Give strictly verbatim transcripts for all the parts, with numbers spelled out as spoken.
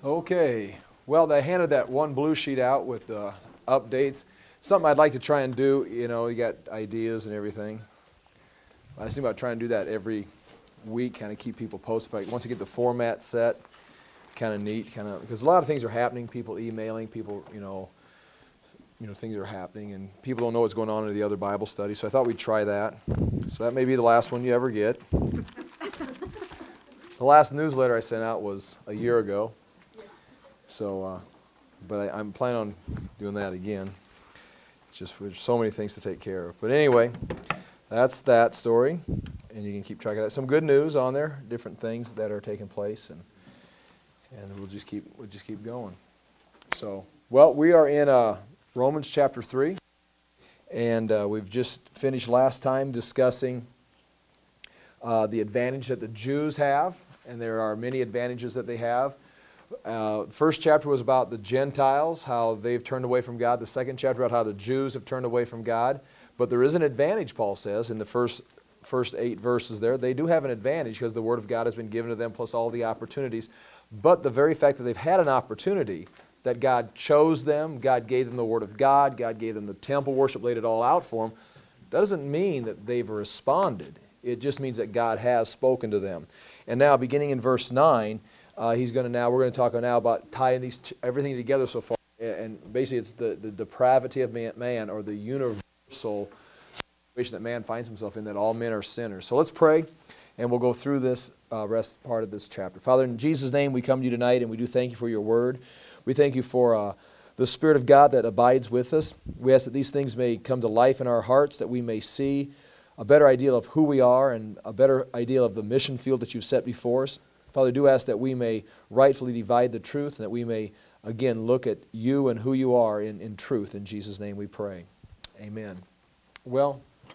Okay, well, I handed that one blue sheet out with uh, updates. Something I'd like to try and do, you know, you got ideas and everything. I was thinking about trying to do that every week, kind of keep people posted. Like once you get the format set, kind of neat, kind of, because a lot of things are happening, people emailing, people, you know, you know, things are happening, and people don't know what's going on in the other Bible study, so I thought we'd try that. So that may be the last one you ever get. The last newsletter I sent out was a year ago. So, uh, but I, I'm planning on doing that again. It's just there's so many things to take care of. But anyway, that's that story, and you can keep track of that. Some good news on there, different things that are taking place, and and we'll just keep we'll just keep going. So, well, we are in uh, Romans chapter three, and uh, we've just finished last time discussing uh, the advantage that the Jews have, and there are many advantages that they have. Uh, the first chapter was about the Gentiles, how they've turned away from God. The second chapter about how the Jews have turned away from God. But there is an advantage, Paul says, in the first first eight verses there. They do have an advantage because the Word of God has been given to them, plus all the opportunities. But the very fact that they've had an opportunity, that God chose them, God gave them the Word of God, God gave them the temple worship, laid it all out for them, doesn't mean that they've responded. It just means that God has spoken to them. And now, beginning in verse nine, Uh, he's going to now, we're going to talk now about tying these t- everything together so far. And basically it's the, the depravity of man, man, or the universal situation that man finds himself in, that all men are sinners. So let's pray, and we'll go through this uh, rest part of this chapter. Father, in Jesus' name we come to you tonight, and we do thank you for your word. We thank you for uh, the Spirit of God that abides with us. We ask that these things may come to life in our hearts, that we may see a better idea of who we are and a better idea of the mission field that you've set before us. Father, do ask that we may rightfully divide the truth, and that we may, again, look at you and who you are in, in truth. In Jesus' name we pray. Amen. Well,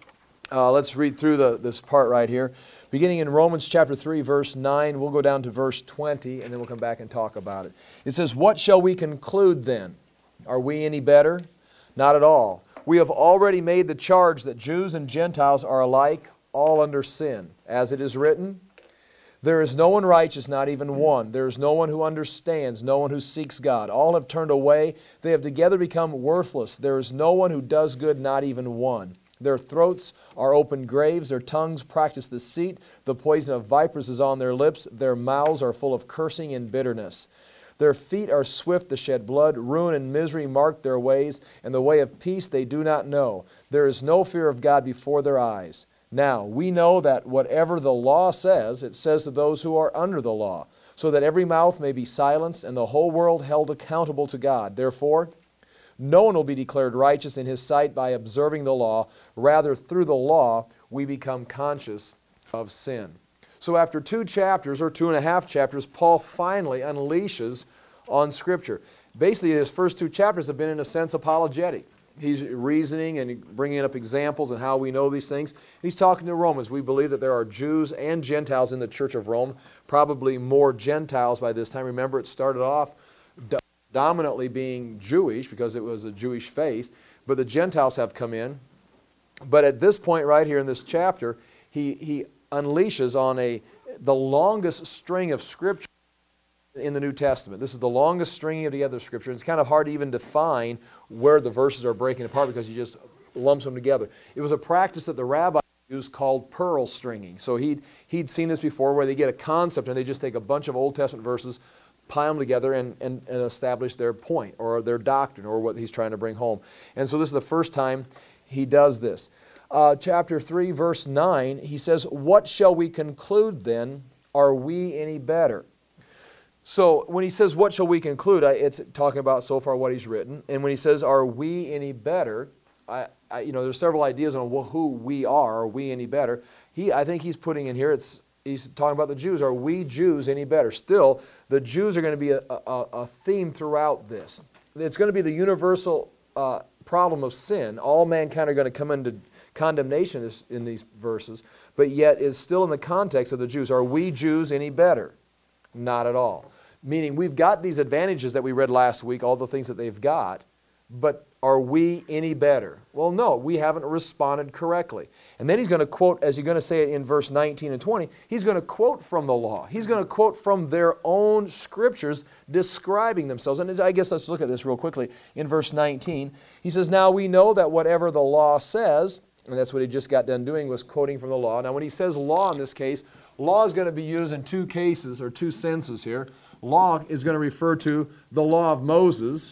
uh, let's read through the, this part right here. Beginning in Romans chapter three, verse nine, we'll go down to verse twenty, and then we'll come back and talk about it. It says, "What shall we conclude then? Are we any better? Not at all. We have already made the charge that Jews and Gentiles are alike, all under sin. As it is written, there is no one righteous, not even one. There is no one who understands, no one who seeks God. All have turned away. They have together become worthless. There is no one who does good, not even one. Their throats are open graves. Their tongues practice deceit. The poison of vipers is on their lips. Their mouths are full of cursing and bitterness. Their feet are swift to shed blood. Ruin and misery mark their ways, and the way of peace they do not know. There is no fear of God before their eyes. Now, we know that whatever the law says, it says to those who are under the law, so that every mouth may be silenced and the whole world held accountable to God. Therefore, no one will be declared righteous in his sight by observing the law. Rather, through the law, we become conscious of sin." So after two chapters, or two and a half chapters, Paul finally unleashes on Scripture. Basically, his first two chapters have been, in a sense, apologetic. He's reasoning and bringing up examples and how we know these things. He's talking to Romans. We believe that there are Jews and Gentiles in the Church of Rome, probably more Gentiles by this time. Remember, it started off do- dominantly being Jewish because it was a Jewish faith, but the Gentiles have come in. But at this point right here in this chapter, he, he unleashes on a the longest string of Scripture in the New Testament. This is the longest stringing together of Scripture. It's kind of hard to even define where the verses are breaking apart because he just lumps them together. It was a practice that the rabbis used called pearl stringing. So he'd, he'd seen this before, where they get a concept and they just take a bunch of Old Testament verses, pile them together, and, and, and establish their point or their doctrine or what he's trying to bring home. And so this is the first time he does this. Uh, chapter three, verse nine, he says, "What shall we conclude then? Are we any better?" So when he says, "What shall we conclude?" I, it's talking about so far what he's written. And when he says, "Are we any better?" I, I, you know, there's several ideas on who we are. Are we any better? He, I think he's putting in here, it's he's talking about the Jews. Are we Jews any better? Still, the Jews are going to be a, a, a theme throughout this. It's going to be the universal uh, problem of sin. All mankind are going to come into condemnation in these verses, but yet it's still in the context of the Jews. Are we Jews any better? Not at all. Meaning we've got these advantages that we read last week, all the things that they've got, but are we any better? Well, no, we haven't responded correctly. And then he's going to quote, as he's going to say it in verse nineteen and twenty, he's going to quote from the law. He's going to quote from their own scriptures describing themselves. And I guess let's look at this real quickly. In verse nineteen, he says, now we know that whatever the law says, and that's what he just got done doing, was quoting from the law. Now when he says law in this case, law is going to be used in two cases or two senses here. Law is going to refer to the law of Moses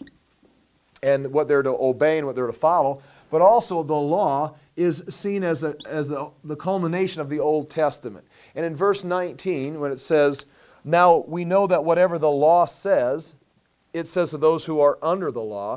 and what they're to obey and what they're to follow. But also the law is seen as, a, as the, the culmination of the Old Testament. And in verse nineteen, when it says, now we know that whatever the law says, it says to those who are under the law.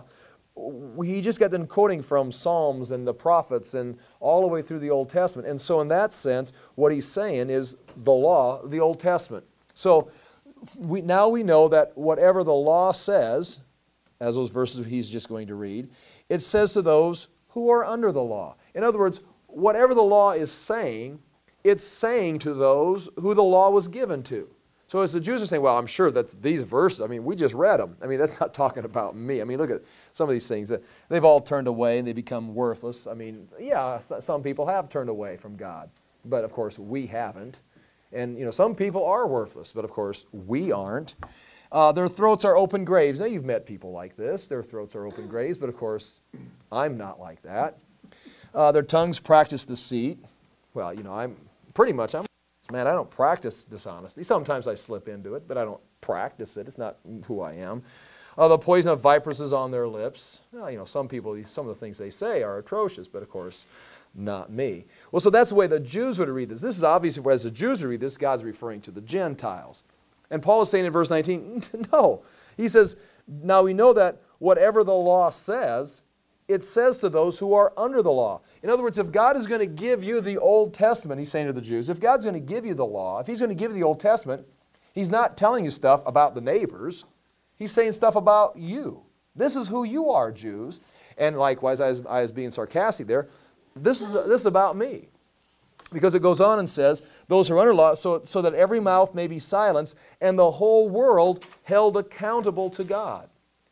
He just got them quoting from Psalms and the prophets and all the way through the Old Testament. And so in that sense, what he's saying is the law, the Old Testament. So we, now we know that whatever the law says, as those verses he's just going to read, it says to those who are under the law. In other words, whatever the law is saying, it's saying to those who the law was given to. So as the Jews are saying, well, I'm sure that these verses, I mean, we just read them. I mean, that's not talking about me. I mean, look at some of these things. They've all turned away and they become worthless. I mean, yeah, some people have turned away from God. But, of course, we haven't. And, you know, some people are worthless. But, of course, we aren't. Uh, their throats are open graves. Now, you've met people like this. Their throats are open graves. But, of course, I'm not like that. Uh, their tongues practice deceit. Well, you know, I'm pretty much, I'm Man, I don't practice dishonesty. Sometimes I slip into it, but I don't practice it. It's not who I am. Uh, the poison of vipers is on their lips. Well, you know, some people, some of the things they say are atrocious, but of course, not me. Well, so that's the way the Jews would read this. This is obviously, as the Jews would read this, God's referring to the Gentiles. And Paul is saying in verse nineteen, no. He says, now we know that whatever the law says, it says to those who are under the law. In other words, if God is going to give you the Old Testament, he's saying to the Jews, if God's going to give you the law, if he's going to give you the Old Testament, he's not telling you stuff about the neighbors. He's saying stuff about you. This is who you are, Jews. And likewise, I was, I was being sarcastic there, this is, this is about me. Because it goes on and says, those who are under law, so, so that every mouth may be silenced and the whole world held accountable to God.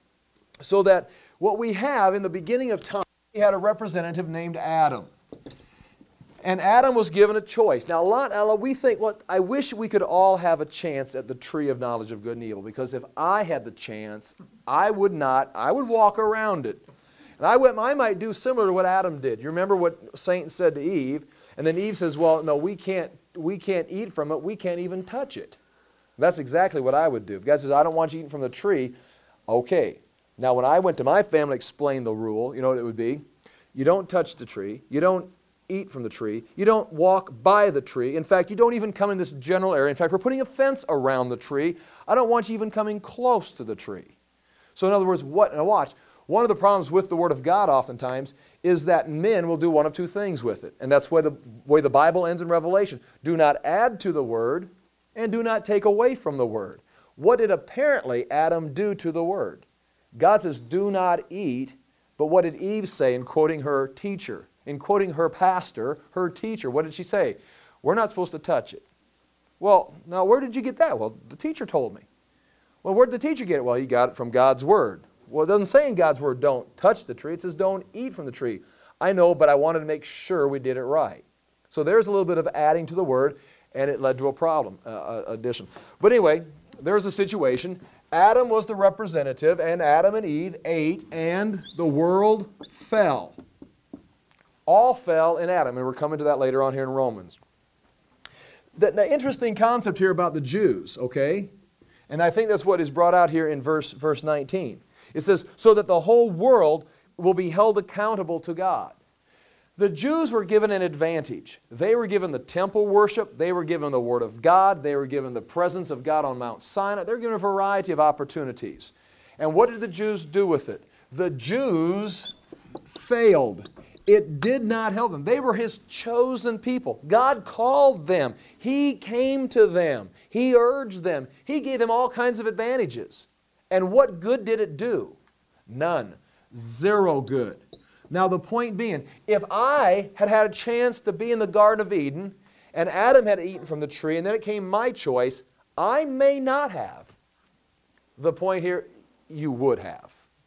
So that what we have in the beginning of time, we had a representative named Adam. And Adam was given a choice. Now, a lot, now we think, well, I wish we could all have a chance at the tree of knowledge of good and evil, because if I had the chance, I would not, I would walk around it. And I, would, I might do similar to what Adam did. You remember what Satan said to Eve? And then Eve says, well, no, we can't, we can't eat from it. We can't even touch it. That's exactly what I would do. If God says, I don't want you eating from the tree, okay. Now, when I went to my family to explain the rule, you know what it would be? You don't touch the tree. You don't eat from the tree. You don't walk by the tree. In fact, you don't even come in this general area. In fact, we're putting a fence around the tree. I don't want you even coming close to the tree. So in other words, what, now watch, one of the problems with the Word of God oftentimes is that men will do one of two things with it. And that's why the way the Bible ends in Revelation. Do not add to the Word and do not take away from the Word. What did apparently Adam do to the Word? God says, do not eat, but what did Eve say in quoting her teacher, in quoting her pastor, her teacher? What did she say? We're not supposed to touch it. Well, now where did you get that? Well, the teacher told me. Well, where did the teacher get it? Well, he got it from God's Word. Well, it doesn't say in God's Word, don't touch the tree. It says, don't eat from the tree. I know, but I wanted to make sure we did it right. So there's a little bit of adding to the Word, and it led to a problem, uh, addition. But anyway, there's a situation. Adam was the representative, and Adam and Eve ate, and the world fell. All fell in Adam, and we're coming to that later on here in Romans. The, the interesting concept here about the Jews, okay? And I think that's what is brought out here in verse, verse nineteen. It says, so that the whole world will be held accountable to God. The Jews were given an advantage. They were given the temple worship. They were given the Word of God. They were given the presence of God on Mount Sinai. They were given a variety of opportunities. And what did the Jews do with it? The Jews failed. It did not help them. They were His chosen people. God called them. He came to them. He urged them. He gave them all kinds of advantages. And what good did it do? None. Zero good. Now the point being, if I had had a chance to be in the Garden of Eden, and Adam had eaten from the tree, and then it came my choice, I may not have. The point here, you would have.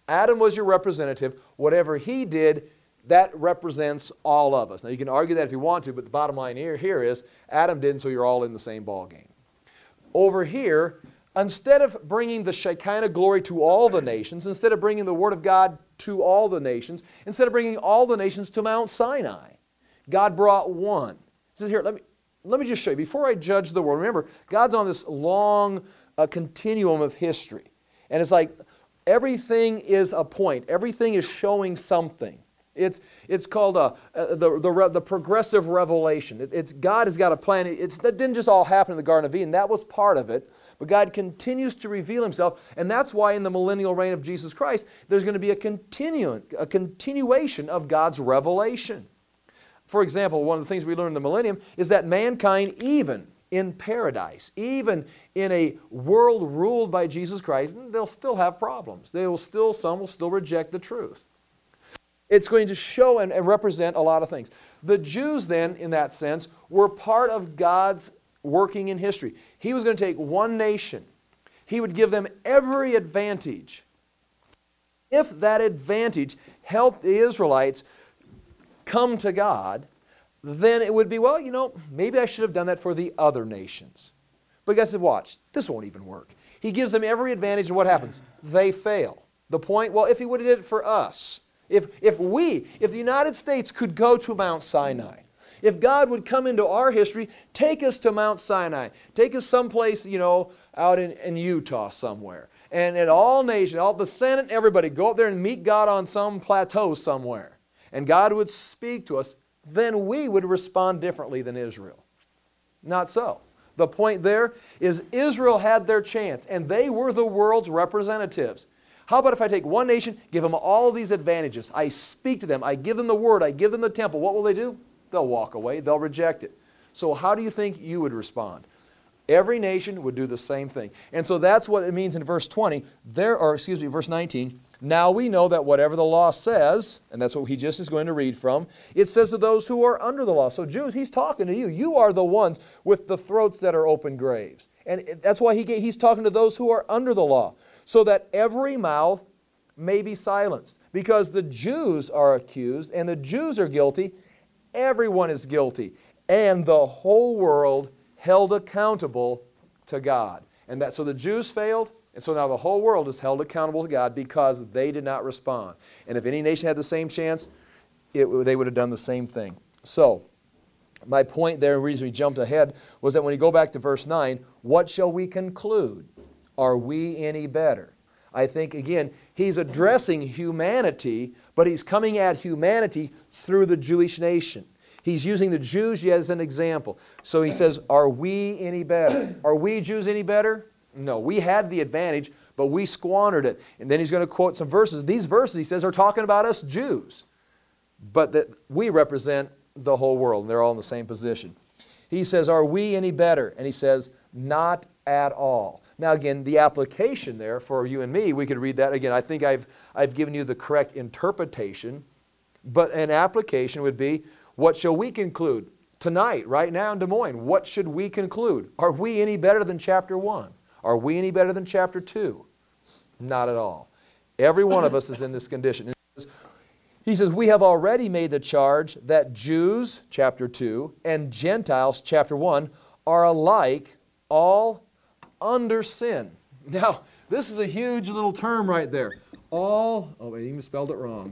Adam was your representative. Whatever he did, that represents all of us. Now, you can argue that if you want to, but the bottom line here, here is Adam didn't, so you're all in the same ballgame. Over here, instead of bringing the Shekinah glory to all the nations, instead of bringing the Word of God to all the nations, instead of bringing all the nations to Mount Sinai, God brought one. He says, here, let me, let me just show you. Before I judge the world, remember, God's on this long uh, continuum of history. And it's like everything is a point. Everything is showing something. It's, it's called a, uh, the, the, the progressive revelation. It, it's, God has got a plan. It's, that didn't just all happen in the Garden of Eden. That was part of it. But God continues to reveal Himself. And that's why in the millennial reign of Jesus Christ, there's going to be a, continu a continuation of God's revelation. For example, one of the things we learn in the millennium is that mankind, even in paradise, even in a world ruled by Jesus Christ, they'll still have problems. They will still, some will still reject the truth. It's going to show and, and represent a lot of things. The Jews then, in that sense, were part of God's working in history. He was going to take one nation. He would give them every advantage. If that advantage helped the Israelites come to God, then it would be, well, you know, maybe I should have done that for the other nations. But God said, watch, this won't even work. He gives them every advantage, and what happens? They fail. The point, well, if He would have did it for us, If, if we, if the United States could go to Mount Sinai, if God would come into our history, take us to Mount Sinai, take us someplace, you know, out in, in Utah somewhere, and in all nations, all the Senate, everybody, go up there and meet God on some plateau somewhere, and God would speak to us, then we would respond differently than Israel. Not so. The point there is Israel had their chance, and they were the world's representatives. How about if I take one nation, give them all these advantages. I speak to them. I give them the word. I give them the temple. What will they do? They'll walk away. They'll reject it. So how do you think you would respond? Every nation would do the same thing. And so that's what it means in verse twenty. There, or excuse me, verse nineteen. Now we know that whatever the law says, and that's what he just is going to read from, it says to those who are under the law. So Jews, he's talking to you. You are the ones with the throats that are open graves. And that's why he, he's talking to those who are under the law, so that every mouth may be silenced. Because the Jews are accused, and the Jews are guilty. Everyone is guilty. And the whole world held accountable to God. And that, so the Jews failed, and so now the whole world is held accountable to God because they did not respond. And if any nation had the same chance, it, they would have done the same thing. So, my point there, the reason we jumped ahead, was that when you go back to verse nine, what shall we conclude? Are we any better? I think, again, he's addressing humanity, but he's coming at humanity through the Jewish nation. He's using the Jews as an example. So he says, are we any better? Are we Jews any better? No, we had the advantage, but we squandered it. And then he's going to quote some verses. These verses, he says, are talking about us Jews, but that we represent the whole world, and they're all in the same position. He says, are we any better? And he says, not at all. Now again, the application there for you and me, we could read that again. I think I've, I've given you the correct interpretation, but an application would be, what shall we conclude? Tonight, right now in Des Moines, what should we conclude? Are we any better than chapter one? Are we any better than chapter two? Not at all. Every one of us is in this condition. He says, we have already made the charge that Jews, chapter two, and Gentiles, chapter one, are alike all under sin. Now, this is a huge little term right there. All, oh, I even spelled it wrong.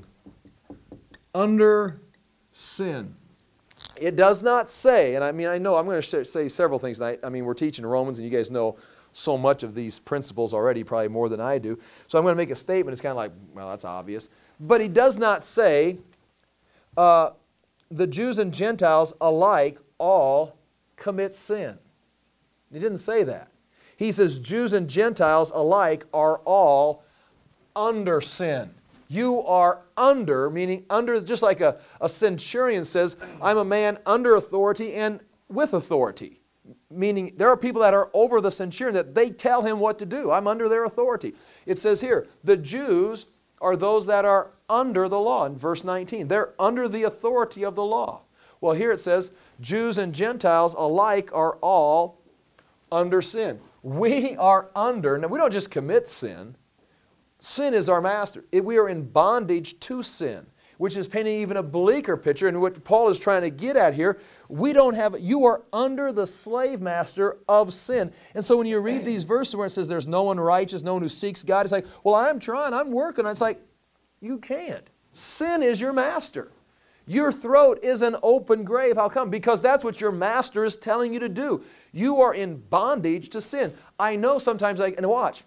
Under sin. It does not say, and I mean, I know I'm going to say several things tonight. I mean, we're teaching Romans, and you guys know so much of these principles already, probably more than I do. So I'm going to make a statement. It's kind of like, well, that's obvious. But he does not say uh, the Jews and Gentiles alike all commit sin. He didn't say that. He says Jews and Gentiles alike are all under sin. You are under, meaning under, just like a, a centurion says, I'm a man under authority and with authority. Meaning there are people that are over the centurion that they tell him what to do. I'm under their authority. It says here, the Jews are those that are under the law in verse nineteen. They're under the authority of the law. Well, here it says, Jews and Gentiles alike are all under sin. We are under, now we don't just commit sin. sin is our master. It, we are in bondage to sin, which is painting even a bleaker picture. And what Paul is trying to get at here, we don't have, you are under the slave master of sin. And so when you read these verses where it says there's no one righteous, no one who seeks God, it's like, well, I'm trying, I'm working. It's like, you can't. Sin is your master. Your throat is an open grave. How come? Because that's what your master is telling you to do. You are in bondage to sin. I know sometimes, I, and watch,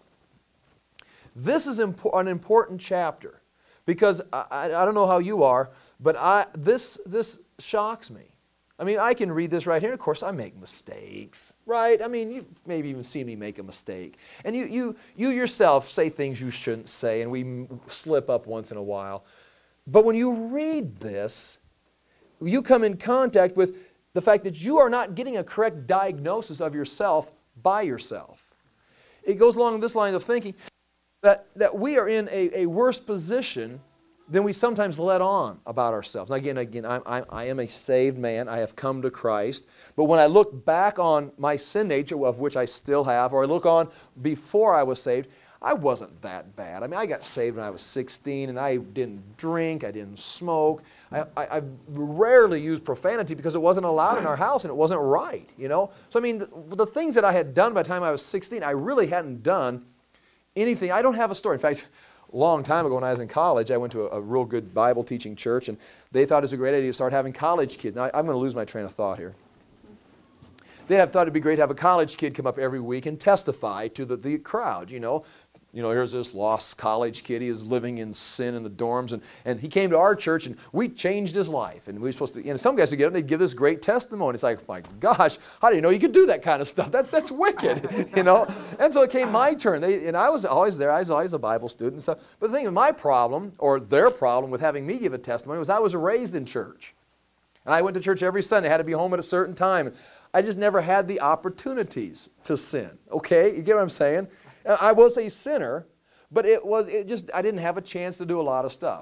this is impo- an important chapter because I, I, I don't know how you are, but I, this, this shocks me. I mean, I can read this right here, and of course I make mistakes, right? I mean, you've maybe even seen me make a mistake. And you, you, you yourself say things you shouldn't say, and we m- slip up once in a while. But when you read this, you come in contact with the fact that you are not getting a correct diagnosis of yourself by yourself. It goes along this line of thinking that, that we are in a, a worse position than we sometimes let on about ourselves. Now again, again I'm, I'm, I am a saved man. I have come to Christ. But when I look back on my sin nature, of which I still have, or I look on before I was saved, I wasn't that bad. I mean, I got saved when I was sixteen, and I didn't drink, I didn't smoke. I, I, I rarely used profanity because it wasn't allowed in our house, and it wasn't right, you know? So, I mean, the, the things that I had done by the time I was sixteen, I really hadn't done anything. I don't have a story. In fact, a long time ago when I was in college, I went to a, a real good Bible teaching church, and they thought it was a great idea to start having college kids. Now, I, I'm going to lose my train of thought here. They have thought it'd be great to have a college kid come up every week and testify to the, the crowd, you know. You know, here's this lost college kid. He is living in sin in the dorms. And, and he came to our church, and we changed his life. And we were supposed to, you know, some guys would get up and they'd give this great testimony. It's like, my gosh, how do you know you could do that kind of stuff? That, that's wicked, you know. And so it came my turn. They, and I was always there. I was always a Bible student and stuff. But the thing with my problem, or their problem with having me give a testimony, was I was raised in church. And I went to church every Sunday. I had to be home at a certain time. I just never had the opportunities to sin. Okay? You get what I'm saying? I was a sinner, but it was, it just, I didn't have a chance to do a lot of stuff.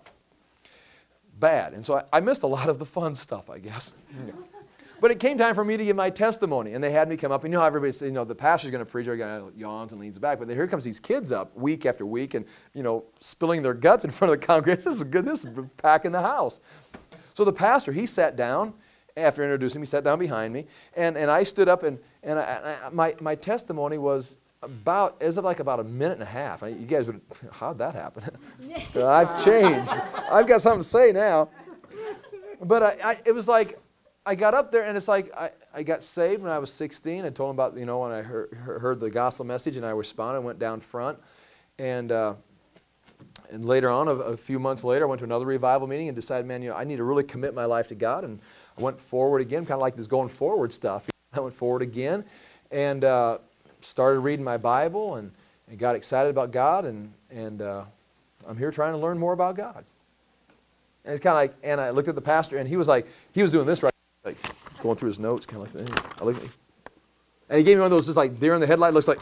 Bad. And so I, I missed a lot of the fun stuff, I guess. But it came time for me to give my testimony, and they had me come up. And you know how everybody says, you know, the pastor's going to preach, everybody kind of yawns and leans back. But here comes these kids up week after week and, you know, spilling their guts in front of the congregation. This is good. This is packing the house. So the pastor, he sat down. After introducing me, he sat down behind me. And, and I stood up, and, and I, I, my, my testimony was about, it was like about a minute and a half. I, you guys would, how'd that happen? I've changed. I've got something to say now. But I, I, it was like, I got up there, and it's like, I, I got saved when I was sixteen. I told them about, you know, when I heard, heard the gospel message, and I responded, went down front. And, uh, and later on, a, a few months later, I went to another revival meeting and decided, man, you know, I need to really commit my life to God. And I went forward again, kind of like this going forward stuff. I went forward again and uh, started reading my Bible and, and got excited about God. And, and uh, I'm here trying to learn more about God. And it's kind of like, and I looked at the pastor, and he was like, he was doing this right, like going through his notes, kind of like that. I looked at him, and he gave me one of those just like deer in the headlight, looks like,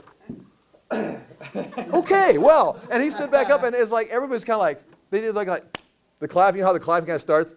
okay, well. And he stood back up, and it's like everybody's kind of like, they did like, like the clapping, you know how the clapping kind of starts?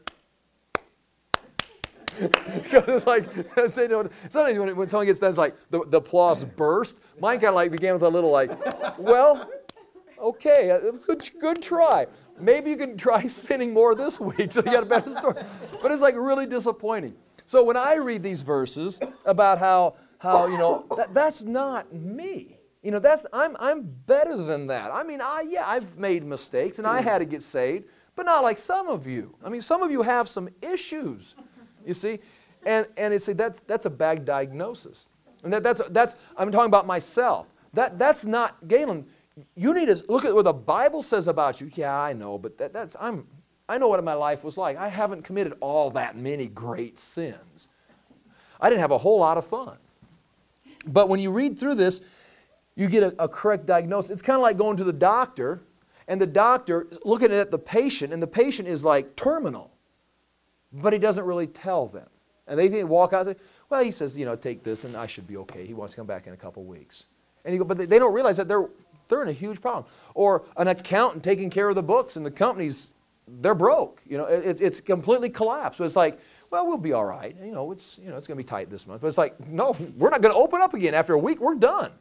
Because it's like, you know, sometimes when, when someone gets done, it's like the, the applause burst. Mine kind of like began with a little like, well, okay, good, good try. Maybe you can try sinning more this week so you got a better story. But it's like really disappointing. So when I read these verses about how, how you know, that, that's not me. You know, that's, I'm, I'm better than that. I mean, I, yeah, I've made mistakes, and I had to get saved, but not like some of you. I mean, some of you have some issues. You see, and and it's that's that's a bad diagnosis, and that that's that's I'm talking about myself. That that's not Galen. You need to look at what the Bible says about you. Yeah, I know, but that, that's I'm I know what my life was like. I haven't committed all that many great sins. I didn't have a whole lot of fun. But when you read through this, you get a, a correct diagnosis. It's kind of like going to the doctor, and the doctor looking at the patient, and the patient is like terminal. But he doesn't really tell them. And they think, walk out and say, well, he says, you know, take this and I should be okay. He wants to come back in a couple weeks. And you go, but they, they don't realize that they're, they're in a huge problem. Or an accountant taking care of the books, and the company's, they're broke. You know, it, it's completely collapsed. So it's like, well, we'll be all right. You know, it's, you know, it's going to be tight this month. But it's like, no, we're not going to open up again. After a week, we're done.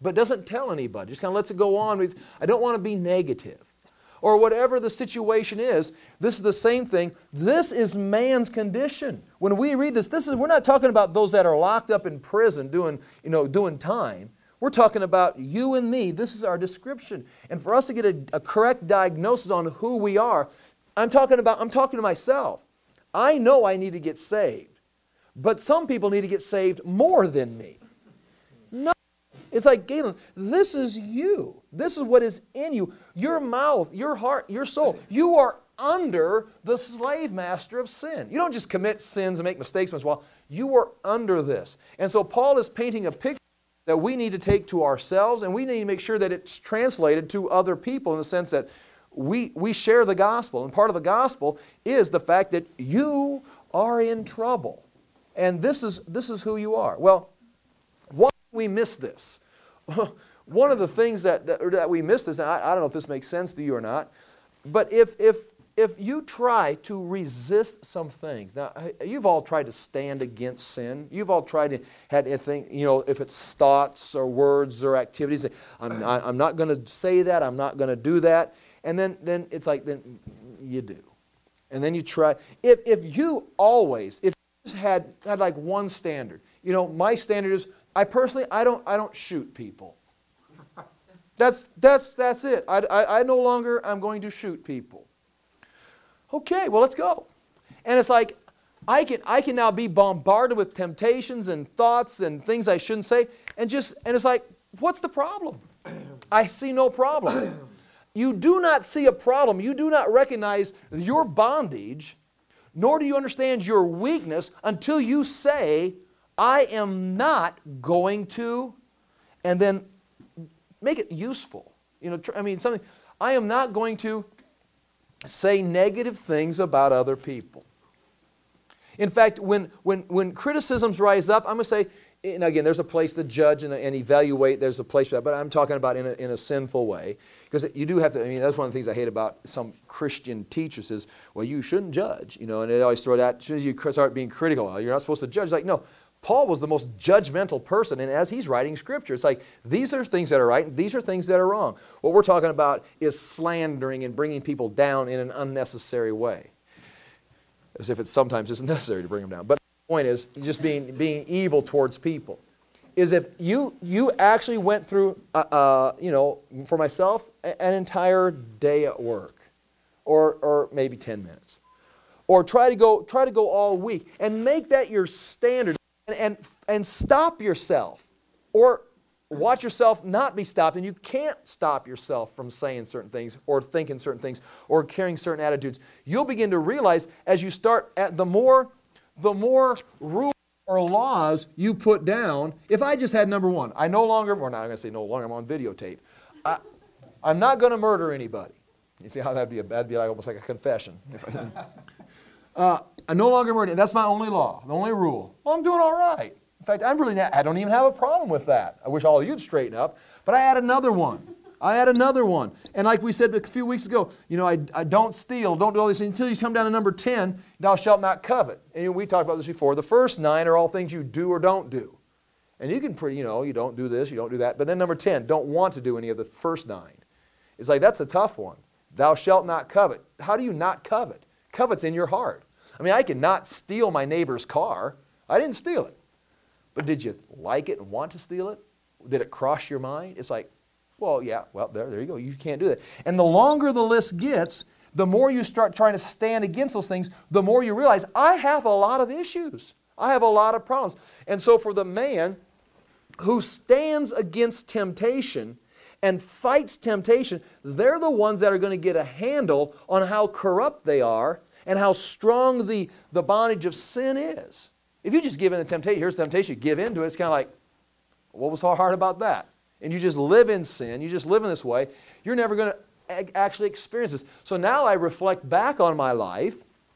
but doesn't tell anybody. Just kind of lets it go on. With, I don't want to be negative. Or whatever the situation is, this is the same thing. This is man's condition. When we read this, this is, we're not talking about those that are locked up in prison doing, you know, doing time. We're talking about you and me. This is our description. And for us to get a, a correct diagnosis on who we are, I'm talking about, I'm talking to myself. I know I need to get saved. But some people need to get saved more than me. No. It's like, Galen, this is you. This is what is in you. Your mouth, your heart, your soul. You are under the slave master of sin. You don't just commit sins and make mistakes once in a while. You are under this. And so Paul is painting a picture that we need to take to ourselves, and we need to make sure that it's translated to other people in the sense that we, we share the gospel. And part of the gospel is the fact that you are in trouble. And this is, this is who you are. Well, why do we miss this? One of the things that, that, that we miss this, and I, I don't know if this makes sense to you or not, but if, if, if you try to resist some things, now you've all tried to stand against sin. You've all tried to have anything, you know, if it's thoughts or words or activities, I'm, I, I'm not going to say that, I'm not going to do that. And then, then it's like, then you do. And then you try. If, if you always, if you just had, had like one standard, you know, my standard is, I personally, I don't, I don't shoot people. That's, that's, that's it. I, I, I no longer, I'm going to shoot people. Okay, well, let's go. And it's like, I can, I can now be bombarded with temptations and thoughts and things I shouldn't say, and just, and it's like, what's the problem? I see no problem. You do not see a problem. You do not recognize your bondage, nor do you understand your weakness until you say, I am not going to, and then make it useful. You know, I mean, something, I am not going to say negative things about other people. In fact, when, when, when criticisms rise up, I'm going to say, and again, there's a place to judge and, and evaluate, there's a place for that, but I'm talking about in a, in a sinful way. Because you do have to, I mean, that's one of the things I hate about some Christian teachers is, well, you shouldn't judge, you know, and they always throw that, as soon as you start being critical, you're not supposed to judge. It's like, no, Paul was the most judgmental person, and as he's writing Scripture, it's like, these are things that are right, and these are things that are wrong. What we're talking about is slandering and bringing people down in an unnecessary way. As if it's sometimes it's necessary to bring them down. But the point is, just being, being evil towards people. Is if you, you actually went through, uh, uh, you know, for myself, an entire day at work, or, or maybe ten minutes. Or try to go, try to go all week, and make that your standard. And, and, and stop yourself, or watch yourself not be stopped, and you can't stop yourself from saying certain things or thinking certain things or carrying certain attitudes. You'll begin to realize as you start, at the more, the more rules or laws you put down. If I just had number one, I no longer, or not, I'm going to say no longer, I'm on videotape. I, I'm not going to murder anybody. You see how that'd be, a, that'd be like, almost like a confession. If I, uh, I no longer murder. That's my only law, the only rule. Well, I'm doing all right. In fact, I'm really not, I don't even have a problem with that. I wish all of you'd straighten up. But I add another one. I add another one. And like we said a few weeks ago, you know, I, I don't steal, don't do all these things until you come down to number ten, thou shalt not covet. And we talked about this before. The first nine are all things you do or don't do. And you can pretty, you know, you don't do this, you don't do that. But then number ten, don't want to do any of the first nine. It's like, that's a tough one. Thou shalt not covet. How do you not covet? Covet's in your heart. I mean, I can not steal my neighbor's car. I didn't steal it. But did you like it and want to steal it? Did it cross your mind? It's like, well, yeah, well, there, there you go. You can't do that. And the longer the list gets, the more you start trying to stand against those things, the more you realize, I have a lot of issues. I have a lot of problems. And so for the man who stands against temptation and fights temptation, they're the ones that are going to get a handle on how corrupt they are and how strong the, the bondage of sin is. If you just give in to temptation, here's temptation, you give into it, it's kind of like, what was so hard about that? And you just live in sin, you just live in this way, you're never going to actually experience this. So now I reflect back on my life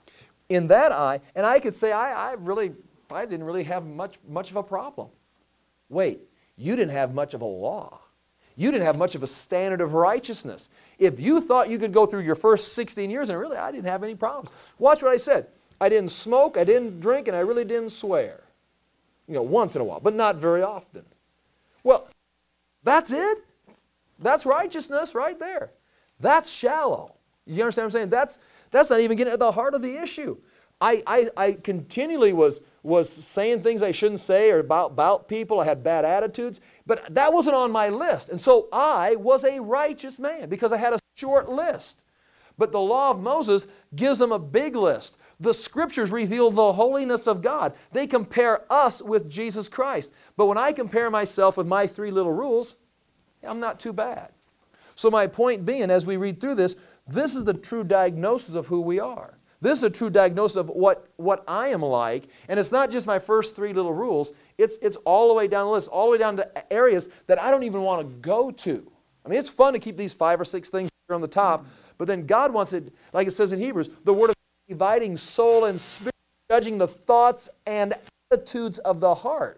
in that eye, and I could say, I, I really, I didn't really have much, much of a problem. Wait, you didn't have much of a law. You didn't have much of a standard of righteousness. If you thought you could go through your first sixteen years, and really I didn't have any problems. Watch what I said. I didn't smoke, I didn't drink, and I really didn't swear. You know, once in a while, but not very often. Well, That's it? That's righteousness right there. That's shallow. You understand what I'm saying? That's, that's not even getting at the heart of the issue. I, I, I continually was, was saying things I shouldn't say or about, about people. I had bad attitudes. But that wasn't on my list. And so I was a righteous man because I had a short list. But the law of Moses gives them a big list. The Scriptures reveal the holiness of God. They compare us with Jesus Christ. But when I compare myself with my three little rules, I'm not too bad. So my point being, as we read through this, this is the true diagnosis of who we are. This is a true diagnosis of what, what I am like. And it's not just my first three little rules. It's, it's all the way down the list, all the way down to areas that I don't even want to go to. I mean, it's fun to keep these five or six things here on the top, but then God wants it, like it says in Hebrews, the Word of God dividing soul and spirit, judging the thoughts and attitudes of the heart.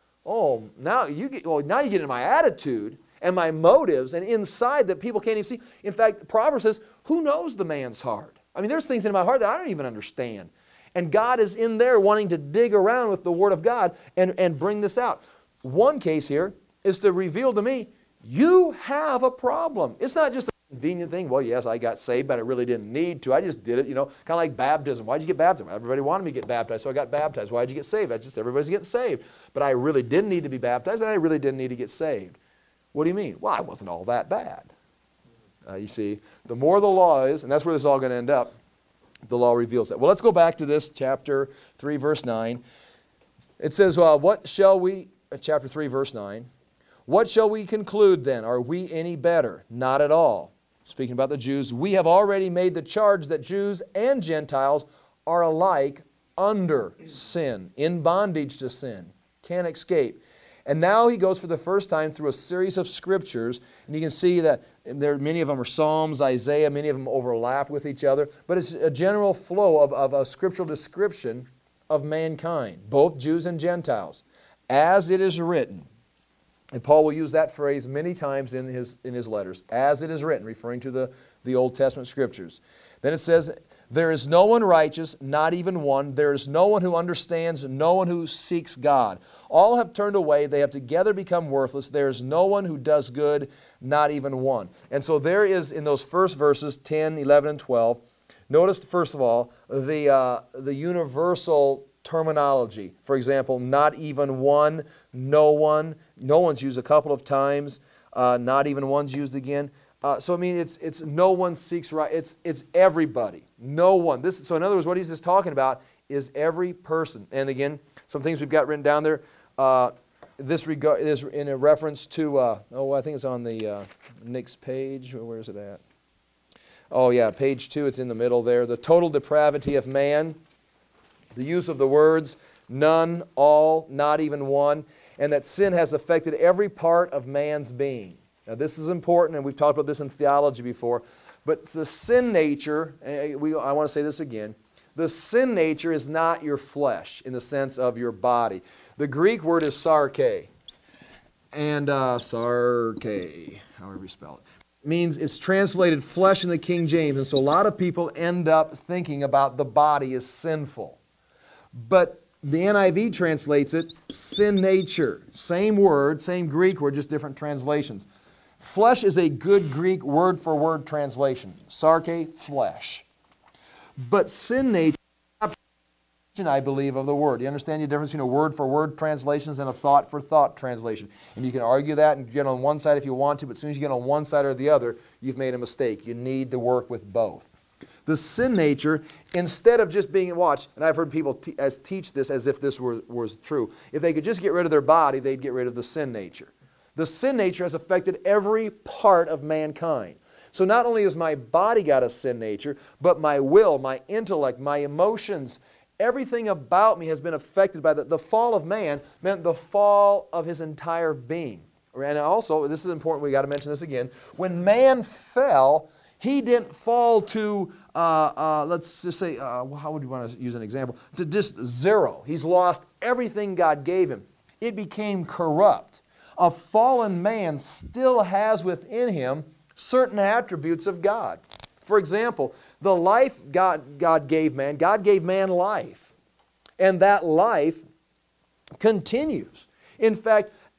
Oh, now you get, well, now you get into my attitude and my motives and inside that people can't even see. In fact, Proverbs says, who knows the man's heart? I mean, there's things in my heart that I don't even understand. And God is in there wanting to dig around with the Word of God and, and bring this out. One case here is to reveal to me, you have a problem. It's not just a convenient thing. Well, yes, I got saved, but I really didn't need to. I just did it, you know, kind of like baptism. Why'd you get baptized? Everybody wanted me to get baptized, so I got baptized. Why'd you get saved? I just, everybody's getting saved. But I really didn't need to be baptized, and I really didn't need to get saved. What do you mean? Well, I wasn't all that bad. Uh, you see, the more the law is, and that's where this is all going to end up, the law reveals that. Well, let's go back to this chapter three, verse nine. It says, uh, what shall we, uh, chapter three, verse nine, what shall we conclude then? Are we any better? Not at all. Speaking about the Jews, we have already made the charge that Jews and Gentiles are alike under sin, in bondage to sin, can't escape. And now he goes for the first time through a series of scriptures, and you can see that there, many of them are Psalms, Isaiah, many of them overlap with each other, but it's a general flow of, of a scriptural description of mankind, both Jews and Gentiles, as it is written. And Paul will use that phrase many times in his, in his letters, as it is written, referring to the, the Old Testament scriptures. Then it says, there is no one righteous, not even one. There is no one who understands, no one who seeks God. All have turned away. They have together become worthless. There is no one who does good, not even one. And so there is, in those first verses, ten, eleven, and twelve, notice, first of all, the, uh, the universal terminology. For example, not even one, no one. No one's used a couple of times. Uh, not even one's used again. Uh, so I mean, it's it's no one seeks right. It's it's everybody. No one. This. So in other words, what he's just talking about is every person. And again, some things we've got written down there. Uh, this regard is in a reference to. Uh, oh, I think it's on the uh, next page. Where is it at? Oh yeah, page two. It's in the middle there. The total depravity of man. The use of the words none, all, not even one, and that sin has affected every part of man's being. Now this is important, and we've talked about this in theology before, but the sin nature, we, I want to say this again, the sin nature is not your flesh in the sense of your body. The Greek word is sarke, and uh, sarke, however you spell it, means it's translated flesh in the King James, and so a lot of people end up thinking about the body as sinful. But the N I V translates it sin nature. Same word, same Greek word, just different translations. Flesh is a good Greek word-for-word translation. Sarke, flesh. But sin nature, I believe, of the word. You understand the difference between a word-for-word translations and a thought-for-thought translation? And you can argue that and get on one side if you want to, but as soon as you get on one side or the other, you've made a mistake. You need to work with both. The sin nature, instead of just being watched, and I've heard people te as teach this as if this were, was true, if they could just get rid of their body, they'd get rid of the sin nature. The sin nature has affected every part of mankind. So not only has my body got a sin nature, but my will, my intellect, my emotions, everything about me has been affected by the, the fall of man meant the fall of his entire being. And also, this is important, we got to mention this again, when man fell, he didn't fall to, uh, uh, let's just say, uh, how would you want to use an example? To just zero. He's lost everything God gave him. It became corrupt. A fallen man still has within him certain attributes of God. For example, the life God, God gave man, God gave man life. And that life continues. In fact,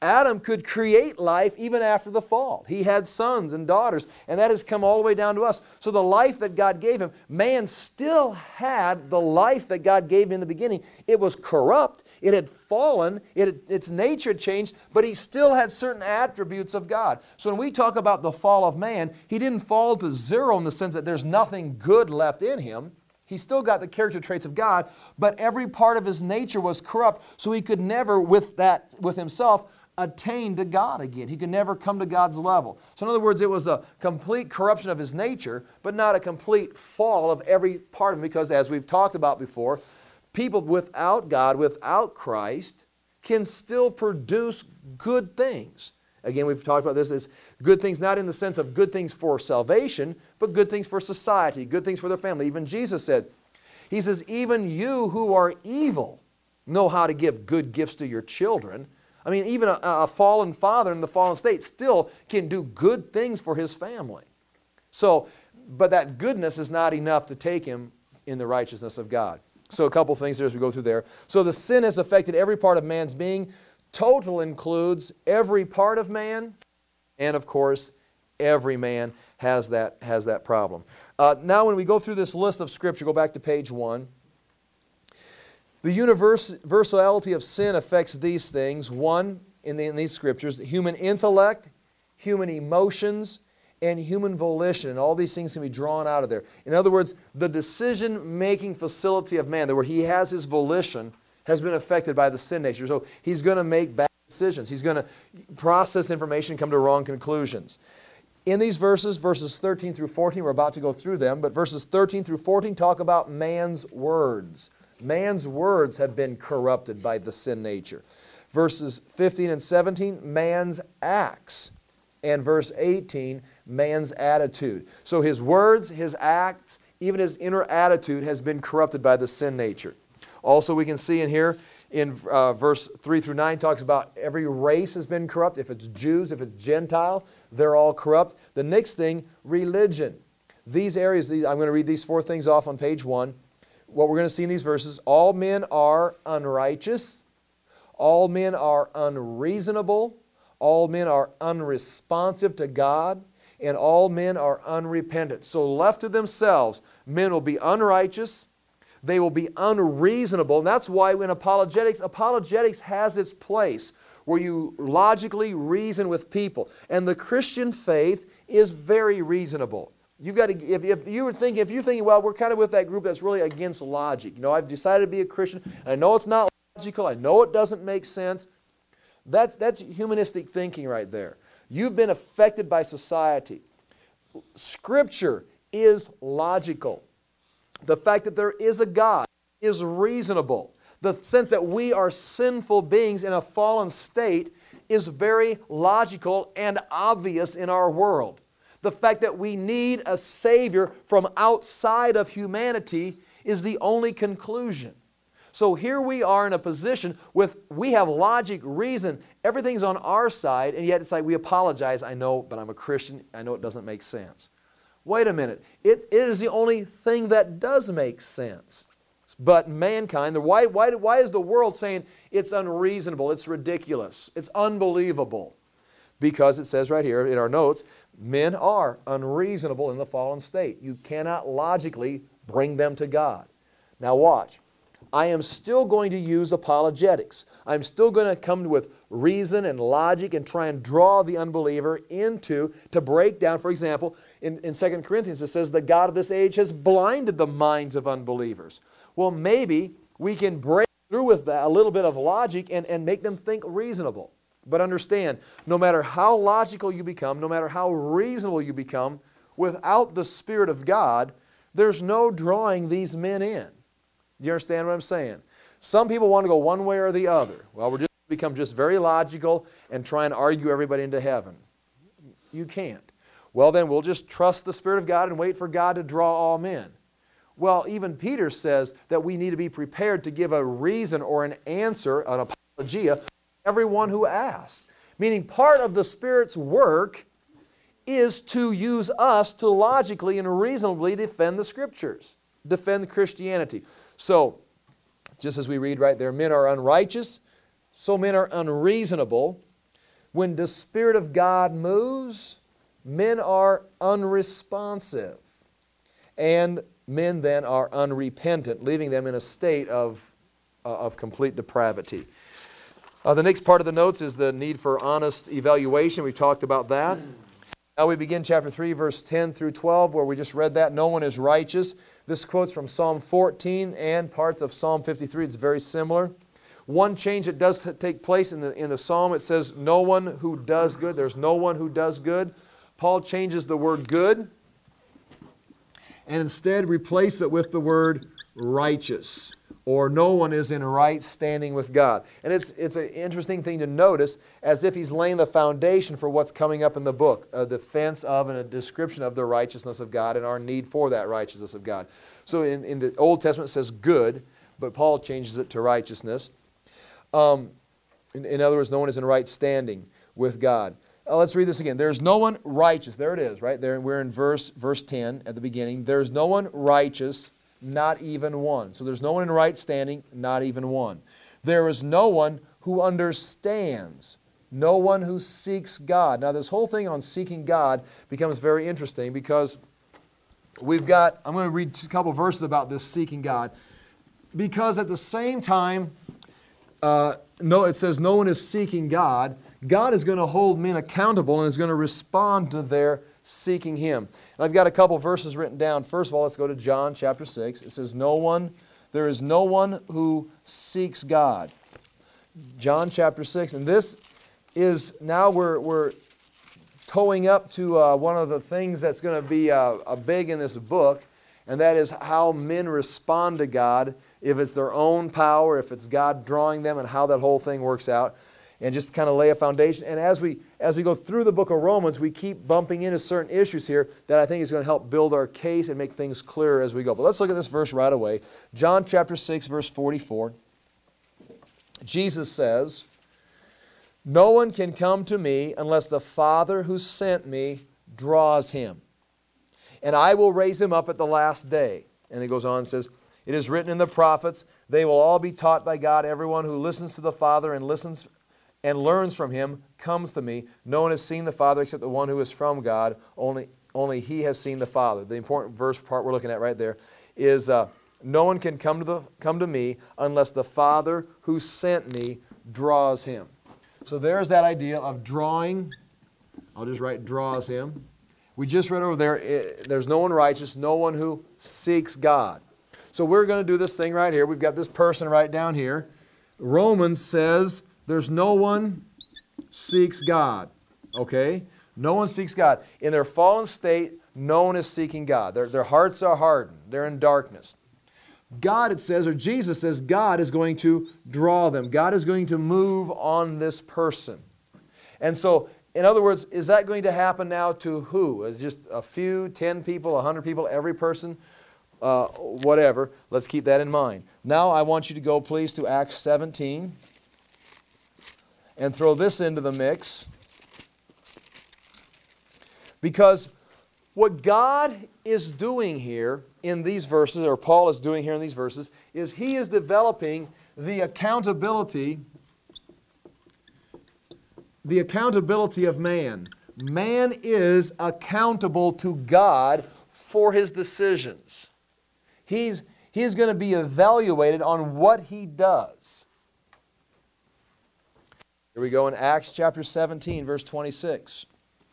Adam could create life even after the fall. He had sons and daughters, and that has come all the way down to us. So the life that God gave him, man still had the life that God gave him in the beginning. It was corrupt. It had fallen. It had, its nature had changed, but he still had certain attributes of God. So when we talk about the fall of man, he didn't fall to zero in the sense that there's nothing good left in him. He still got the character traits of God, but every part of his nature was corrupt, so he could never, with that, with himself, attain to God again. He could never come to God's level. So in other words, it was a complete corruption of his nature, but not a complete fall of every part of him, because as we've talked about before, people without God, without Christ, can still produce good things. Again, we've talked about this as good things, not in the sense of good things for salvation, but good things for society, good things for their family. Even Jesus said, he says, even you who are evil know how to give good gifts to your children. I mean, even a, a fallen father in the fallen state still can do good things for his family. So, but that goodness is not enough to take him in the righteousness of God. So a couple things there as we go through there. So the sin has affected every part of man's being. Total includes every part of man, and of course, every man has that, has that problem. Uh, now when we go through this list of Scripture, go back to page one. The universality of sin affects these things. One, in, the, in these Scriptures, human intellect, human emotions, and human volition. And all these things can be drawn out of there. In other words, the decision-making facility of man, where he has his volition, has been affected by the sin nature. So he's going to make bad decisions. He's going to process information and come to wrong conclusions. In these verses, verses thirteen through fourteen, we're about to go through them, but verses thirteen through fourteen talk about man's words. Man's words have been corrupted by the sin nature. Verses fifteen and seventeen, man's acts. And verse eighteen, man's attitude. So his words, his acts, even his inner attitude has been corrupted by the sin nature. Also, we can see in here, in uh, verse three through nine, talks about every race has been corrupt. If it's Jews, if it's Gentile, they're all corrupt. The next thing, religion. These areas, these, I'm going to read these four things off on page one. What we're going to see in these verses, all men are unrighteous. All men are unreasonable. All men are unresponsive to God. And all men are unrepentant. So left to themselves, men will be unrighteous. They will be unreasonable. And that's why in apologetics, apologetics has its place where you logically reason with people. And the Christian faith is very reasonable. You've got to, if, if you were thinking, if you're thinking, well, we're kind of with that group that's really against logic. You know, I've decided to be a Christian, and I know it's not logical. I know it doesn't make sense. That's, that's humanistic thinking right there. You've been affected by society. Scripture is logical. The fact that there is a God is reasonable. The sense that we are sinful beings in a fallen state is very logical and obvious in our world. The fact that we need a Savior from outside of humanity is the only conclusion. So here we are in a position with, we have logic, reason, everything's on our side, and yet it's like we apologize. I know, but I'm a Christian. I know it doesn't make sense. Wait a minute. It, it is the only thing that does make sense. But mankind, the, why, why, why is the world saying it's unreasonable, it's ridiculous, it's unbelievable? Because it says right here in our notes, men are unreasonable in the fallen state. You cannot logically bring them to God. Now watch. I am still going to use apologetics. I'm still going to come with reason and logic and try and draw the unbeliever into, to break down, for example, in, in Second Corinthians it says the God of this age has blinded the minds of unbelievers. Well, maybe we can break through with that, a little bit of logic, and, and make them think reasonable. But understand, no matter how logical you become, no matter how reasonable you become, without the Spirit of God, there's no drawing these men in. Do you understand what I'm saying? Some people want to go one way or the other. Well, we're just become just very logical and try and argue everybody into heaven. You can't. Well, then we'll just trust the Spirit of God and wait for God to draw all men. Well, even Peter says that we need to be prepared to give a reason or an answer, an apologia, to everyone who asks. Meaning part of the Spirit's work is to use us to logically and reasonably defend the Scriptures, defend Christianity. So, just as we read right there, men are unrighteous, so men are unreasonable. when the Spirit of God moves, men are unresponsive. And men then are unrepentant, leaving them in a state of, uh, of complete depravity. Uh, the next part of the notes is the need for honest evaluation. We've talked about that. Now we begin chapter three, verse ten through twelve, where we just read that. No one is righteous. This quotes from Psalm fourteen and parts of Psalm fifty-three. It's very similar. One change that does take place in the, in the Psalm, it says, no one who does good. There's no one who does good. Paul changes the word good and instead replace it with the word righteous, or no one is in right standing with God. And it's, it's an interesting thing to notice, as if he's laying the foundation for what's coming up in the book, a defense of and a description of the righteousness of God and our need for that righteousness of God. So in, in the Old Testament it says good, but Paul changes it to righteousness. Um, in, in other words, no one is in right standing with God. Uh, let's read this again. There's no one righteous. There it is, right there. We're in verse, verse ten at the beginning. There's no one righteous, not even one. So there's no one in right standing, not even one. There is no one who understands, no one who seeks God. Now this whole thing on seeking God becomes very interesting because we've got, I'm going to read a couple verses about this seeking God. Because at the same time, uh, no, it says no one is seeking God. God is going to hold men accountable and is going to respond to their seeking Him. And I've got a couple verses written down. First of all, let's go to John chapter six. It says, "No one, there is no one who seeks God." John chapter six. And this is, now we're, we're towing up to uh, one of the things that's going to be uh, a big in this book, and that is how men respond to God, if it's their own power, if it's God drawing them, and how that whole thing works out. And just kind of lay a foundation. And as we as we go through the book of Romans, we keep bumping into certain issues here that I think is going to help build our case and make things clearer as we go. But let's look at this verse right away. John chapter six, verse forty-four. Jesus says, "No one can come to me unless the Father who sent me draws him. And I will raise him up at the last day." And he goes on and says, "It is written in the prophets, they will all be taught by God. Everyone who listens to the Father and listens and learns from Him comes to me. No one has seen the Father except the one who is from God. Only, only He has seen the Father." The important verse part we're looking at right there is, uh, no one can come to, the, come to me unless the Father who sent me draws him. So there's that idea of drawing. I'll just write draws him. We just read over there, it, there's no one righteous, no one who seeks God. So we're going to do this thing right here. We've got this person right down here. Romans says there's no one seeks God. Okay? No one seeks God. In their fallen state, no one is seeking God. Their, their hearts are hardened. They're in darkness. God, it says, or Jesus says, God is going to draw them. God is going to move on this person. And so, in other words, is that going to happen now to who? Is it just a few, ten people, a hundred people, every person? Uh, whatever. Let's keep that in mind. Now I want you to go, please, to Acts seventeen and throw this into the mix. Because what God is doing here in these verses, or Paul is doing here in these verses, is he is developing the accountability, the accountability of man. Man is accountable to God for his decisions. He's, he's going to be evaluated on what he does. Here we go in Acts chapter seventeen, verse twenty-six.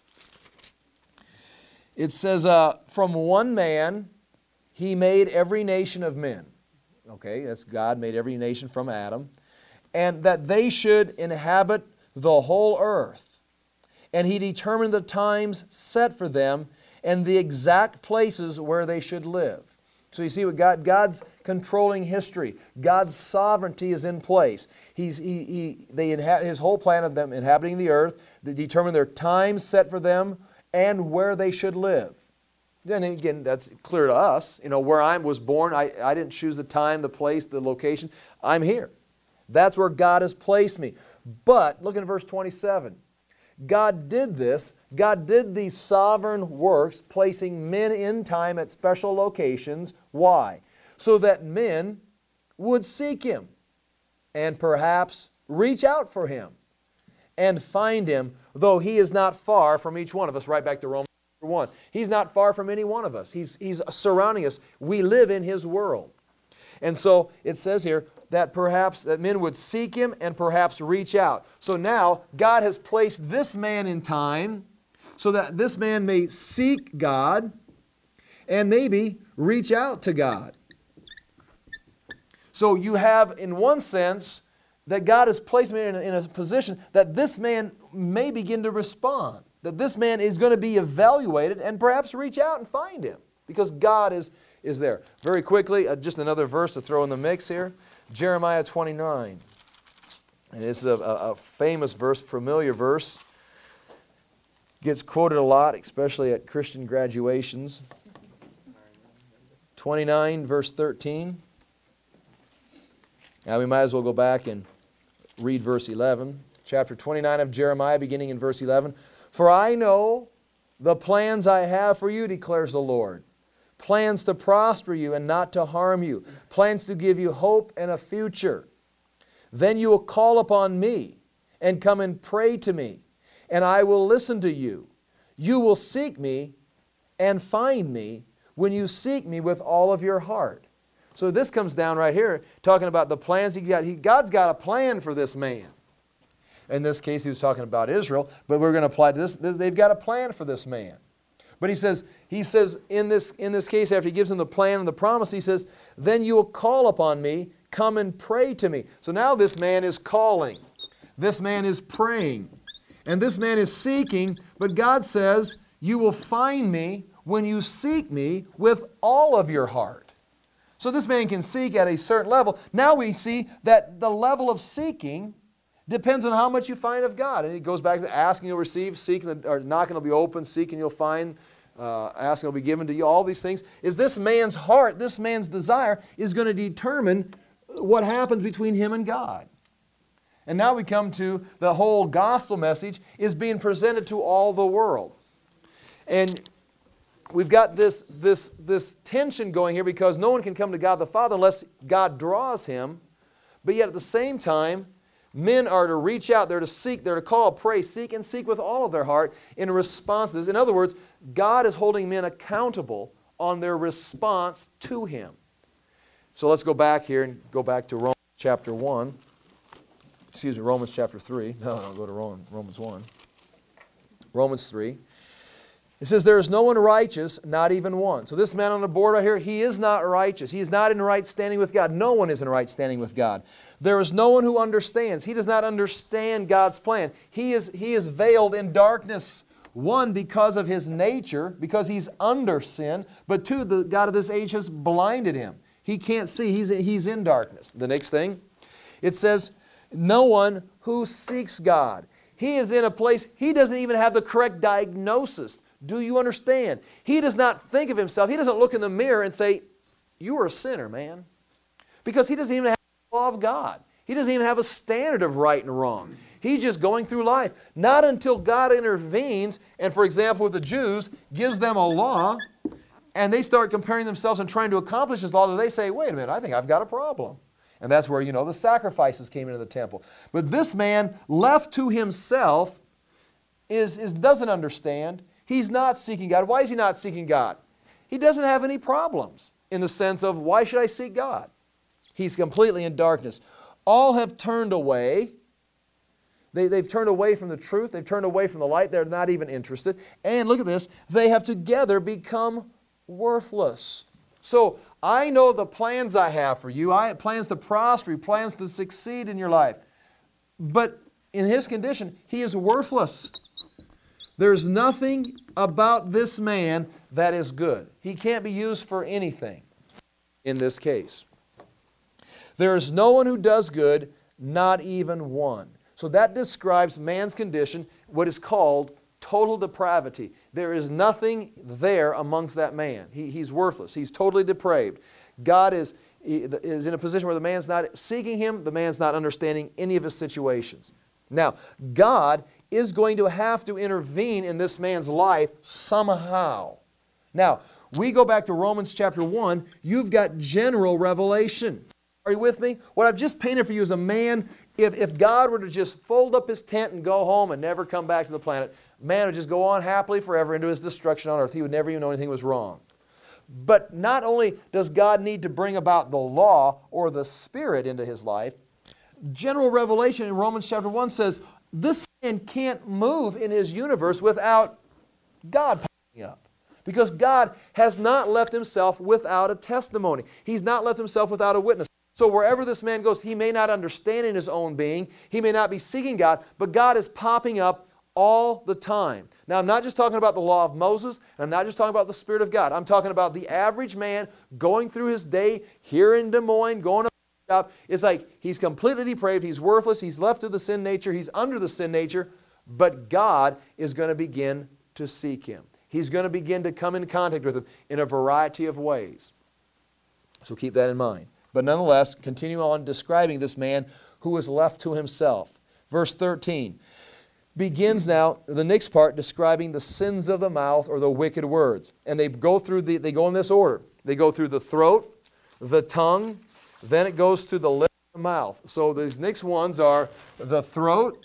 It says, uh, "From one man he made every nation of men." Okay, that's God made every nation from Adam. "And that they should inhabit the whole earth. And he determined the times set for them and the exact places where they should live." So you see what God, God's controlling history. God's sovereignty is in place. He's, he, he, they inha- his whole plan of them inhabiting the earth, they determine their times set for them and where they should live. Then again, that's clear to us. You know, where I was born, I, I didn't choose the time, the place, the location. I'm here. That's where God has placed me. But, look at verse twenty-seven. God did this. God did these sovereign works, placing men in time at special locations. Why? So that men would seek Him and perhaps reach out for Him and find him, though he is not far from each one of us. Right back to Romans one. He's not far from any one of us. He's, he's surrounding us. We live in his world. And so it says here that perhaps that men would seek him and perhaps reach out. So now God has placed this man in time so that this man may seek God and maybe reach out to God. So you have, in one sense, that God has placed me in a, in a position that this man may begin to respond. That this man is going to be evaluated and perhaps reach out and find him because God is, is there. Very quickly, uh, just another verse to throw in the mix here. Jeremiah twenty-nine. And it's a, a, a famous verse, familiar verse. Gets quoted a lot, especially at Christian graduations. twenty-nine, verse thirteen. Now we might as well go back and read verse eleven. Chapter twenty-nine of Jeremiah, beginning in verse eleven. For I know the plans I have for you, declares the Lord. Plans to prosper you and not to harm you. Plans to give you hope and a future. Then you will call upon me and come and pray to me, and I will listen to you. You will seek me and find me when you seek me with all of your heart. So this comes down right here, talking about the plans he got. He, God's got a plan for this man. In this case, he was talking about Israel, but we're going to apply to this. They've got a plan for this man. But he says, he says in this, in this case, after he gives him the plan and the promise, he says, then you will call upon me, come and pray to me. So now this man is calling. This man is praying. And this man is seeking, but God says, you will find me when you seek me with all of your heart. So this man can seek at a certain level. Now we see that the level of seeking depends on how much you find of God. And it goes back to asking you'll receive, seeking or knocking will be open, seeking you'll find, uh, asking will be given to you. All these things is this man's heart, this man's desire is going to determine what happens between him and God. And now we come to the whole gospel message is being presented to all the world. And we've got this, this, this tension going here because no one can come to God the Father unless God draws him. But yet at the same time, men are to reach out, they're to seek, they're to call, pray, seek, and seek with all of their heart in response to this. In other words, God is holding men accountable on their response to him. So let's go back here and go back to Romans chapter one. Excuse me, Romans chapter three. No, no, go to Romans one. Romans three. It says, there is no one righteous, not even one. So this man on the board right here, he is not righteous. He is not in right standing with God. No one is in right standing with God. There is no one who understands. He does not understand God's plan. He is, he is veiled in darkness. One, because of his nature, because he's under sin. But two, the God of this age has blinded him. He can't see. He's, he's in darkness. The next thing, it says, no one who seeks God. He is in a place, he doesn't even have the correct diagnosis. Do you understand? He does not think of himself. He doesn't look in the mirror and say, you are a sinner, man. Because he doesn't even have the law of God. He doesn't even have a standard of right and wrong. He's just going through life. Not until God intervenes and, for example, with the Jews, gives them a law, and they start comparing themselves and trying to accomplish His law, do they say, wait a minute, I think I've got a problem. And that's where, you know, the sacrifices came into the temple. But this man, left to himself, is, is, doesn't understand. He's not seeking God. Why is he not seeking God? He doesn't have any problems in the sense of, why should I seek God? He's completely in darkness. All have turned away. They, they've turned away from the truth. They've turned away from the light. They're not even interested. And look at this. They have together become worthless. So I know the plans I have for you. I have plans to prosper you, plans to succeed in your life. But in his condition, he is worthless. There's nothing about this man that is good. He can't be used for anything in this case. There is no one who does good, not even one. So that describes man's condition, what is called total depravity. There is nothing there amongst that man. He, he's worthless. He's totally depraved. God is, is in a position where the man's not seeking Him, the man's not understanding any of his situations. Now, God is going to have to intervene in this man's life somehow. Now, we go back to Romans chapter one. You've got general revelation. Are you with me? What I've just painted for you is a man, if, if God were to just fold up his tent and go home and never come back to the planet, man would just go on happily forever into his destruction on earth. He would never even know anything was wrong. But not only does God need to bring about the law or the Spirit into his life, general revelation in Romans chapter one says, this man can't move in his universe without God popping up. Because God has not left himself without a testimony. He's not left himself without a witness. So wherever this man goes, he may not understand in his own being. He may not be seeking God, but God is popping up all the time. Now, I'm not just talking about the law of Moses, and I'm not just talking about the Spirit of God. I'm talking about the average man going through his day here in Des Moines, going up. It's like he's completely depraved, he's worthless, he's left to the sin nature, he's under the sin nature, but God is going to begin to seek him. He's going to begin to come in contact with him in a variety of ways. So keep that in mind. But nonetheless, continue on describing this man who was left to himself. Verse thirteen begins now, the next part, describing the sins of the mouth or the wicked words. And they go through the, they go in this order. They go through the throat, the tongue, then it goes to the lip and the mouth. So these next ones are the throat,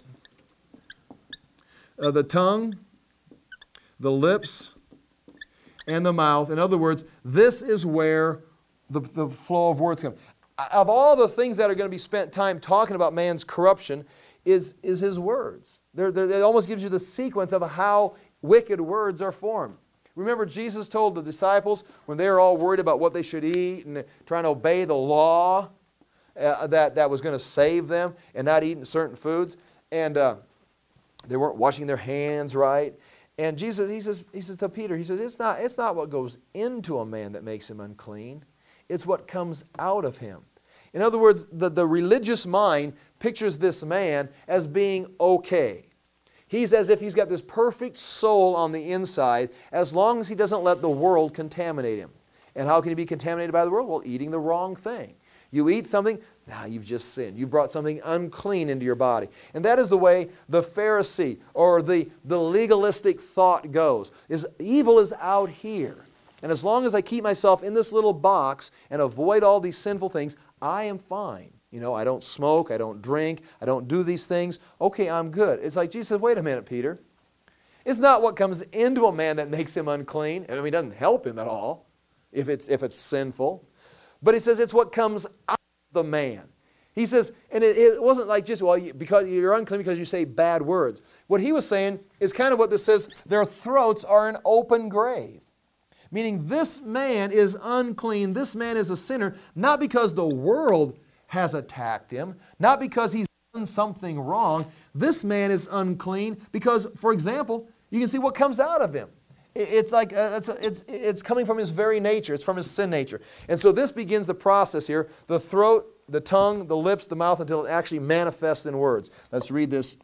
uh, the tongue, the lips, and the mouth. In other words, this is where the, the flow of words come. Of all the things that are going to be spent time talking about man's corruption is, is his words. They're, they're, it almost gives you the sequence of how wicked words are formed. Remember, Jesus told the disciples when they were all worried about what they should eat and trying to obey the law uh, that, that was going to save them and not eating certain foods, and uh, they weren't washing their hands right. And Jesus, he says, he says to Peter, he says, it's not, it's not what goes into a man that makes him unclean. It's what comes out of him. In other words, the, the religious mind pictures this man as being okay. He's as if he's got this perfect soul on the inside as long as he doesn't let the world contaminate him. And how can he be contaminated by the world? Well, eating the wrong thing. You eat something, now you've just sinned. You brought something unclean into your body. And that is the way the Pharisee or the, the legalistic thought goes. Is evil is out here. And as long as I keep myself in this little box and avoid all these sinful things, I am fine. You know, I don't smoke, I don't drink, I don't do these things. Okay, I'm good. It's like Jesus said, wait a minute, Peter. It's not what comes into a man that makes him unclean. I mean, it doesn't help him at all if it's, if it's sinful. But he says it's what comes out of the man. He says, and it, it wasn't like just, well, you, because you're unclean because you say bad words. What he was saying is kind of what this says, their throats are an open grave. Meaning this man is unclean, this man is a sinner, not because the world has attacked him, not because he's done something wrong. This man is unclean because, for example, you can see what comes out of him. It's like, uh, it's, it's, it's coming from his very nature. It's from his sin nature. And so this begins the process here. The throat, the tongue, the lips, the mouth, until it actually manifests in words. Let's read this.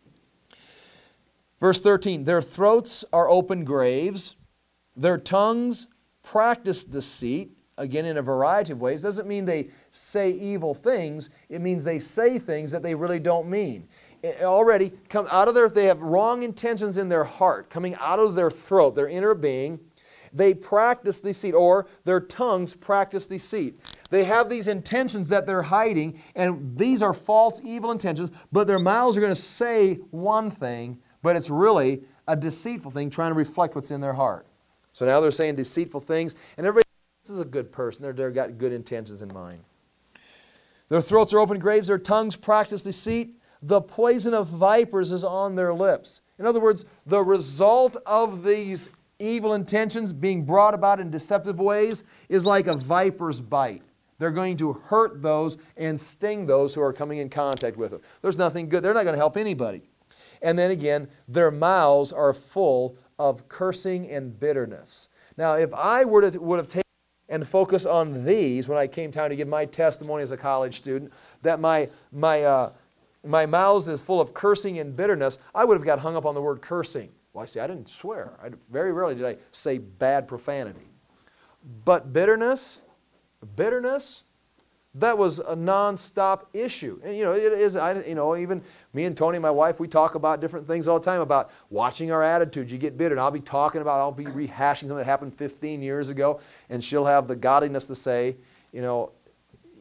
Verse thirteen, their throats are open graves. Their tongues practice deceit. Again, in a variety of ways. Doesn't mean they say evil things. It means they say things that they really don't mean. It already come out of their, they have wrong intentions in their heart, coming out of their throat, their inner being. They practice deceit, or their tongues practice deceit. They have these intentions that they're hiding, and these are false, evil intentions, but their mouths are going to say one thing, but it's really a deceitful thing trying to reflect what's in their heart. So now they're saying deceitful things, and everybody, this is a good person. They're, they've got good intentions in mind. Their throats are open graves. Their tongues practice deceit. The poison of vipers is on their lips. In other words, the result of these evil intentions being brought about in deceptive ways is like a viper's bite. They're going to hurt those and sting those who are coming in contact with them. There's nothing good. They're not going to help anybody. And then again, their mouths are full of cursing and bitterness. Now, if I were to would have taken and focused on these when I came down to give my testimony as a college student, that my my uh, my mouth is full of cursing and bitterness, I would have got hung up on the word cursing. Well, I see, I didn't swear. I, very rarely did I say bad profanity. But bitterness, bitterness, that was a non-stop issue. And, you know, it is, I, you know, even me and Tony, my wife, we talk about different things all the time about watching our attitudes. You get bitter, and I'll be talking about, I'll be rehashing something that happened fifteen years ago, and she'll have the godliness to say, you know,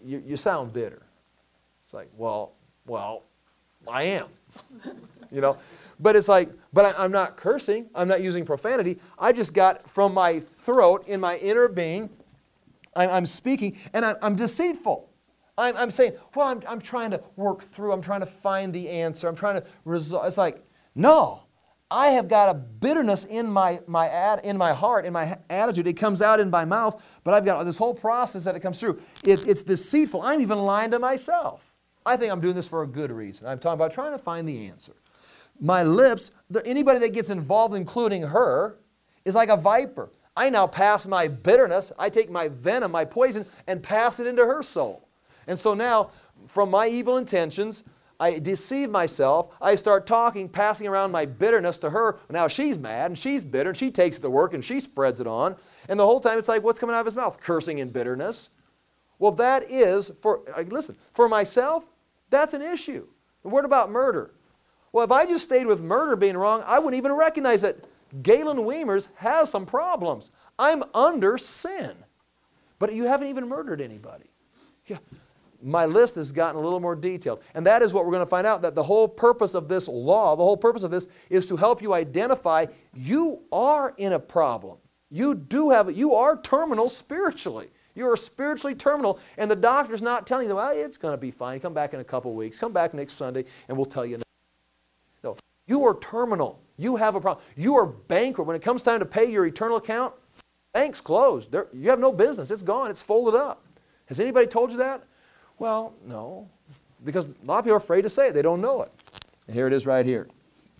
you, you sound bitter. It's like, well, well, I am. You know, but it's like, but I, I'm not cursing. I'm not using profanity. I just got from my throat, in my inner being, I'm, I'm speaking, and I'm, I'm deceitful. I'm, I'm saying, well, I'm, I'm trying to work through. I'm trying to find the answer. I'm trying to resolve. It's like, no, I have got a bitterness in my, my ad, in my heart, in my attitude. It comes out in my mouth, but I've got this whole process that it comes through. It's, it's deceitful. I'm even lying to myself. I think I'm doing this for a good reason. I'm talking about trying to find the answer. My lips, anybody that gets involved, including her, is like a viper. I now pass my bitterness, I take my venom, my poison, and pass it into her soul. And so now, from my evil intentions, I deceive myself. I start talking, passing around my bitterness to her. Now she's mad, and she's bitter, and she takes the work, and she spreads it on. And the whole time it's like, what's coming out of his mouth? Cursing and bitterness. Well, that is, for listen, for myself, that's an issue. And what about murder? Well, if I just stayed with murder being wrong, I wouldn't even recognize that Galen Weimers has some problems. I'm under sin. But you haven't even murdered anybody. Yeah. My list has gotten a little more detailed. And that is what we're going to find out, that the whole purpose of this law, the whole purpose of this is to help you identify you are in a problem. You do have, you are terminal spiritually. You are spiritually terminal, and the doctor's not telling you, well, it's going to be fine. Come back in a couple weeks. Come back next Sunday, and we'll tell you. No, you are terminal. You have a problem. You are bankrupt. When it comes time to pay your eternal account, bank's closed. There, you have no business. It's gone. It's folded up. Has anybody told you that? Well, no, because a lot of people are afraid to say it. They don't know it. And here it is right here.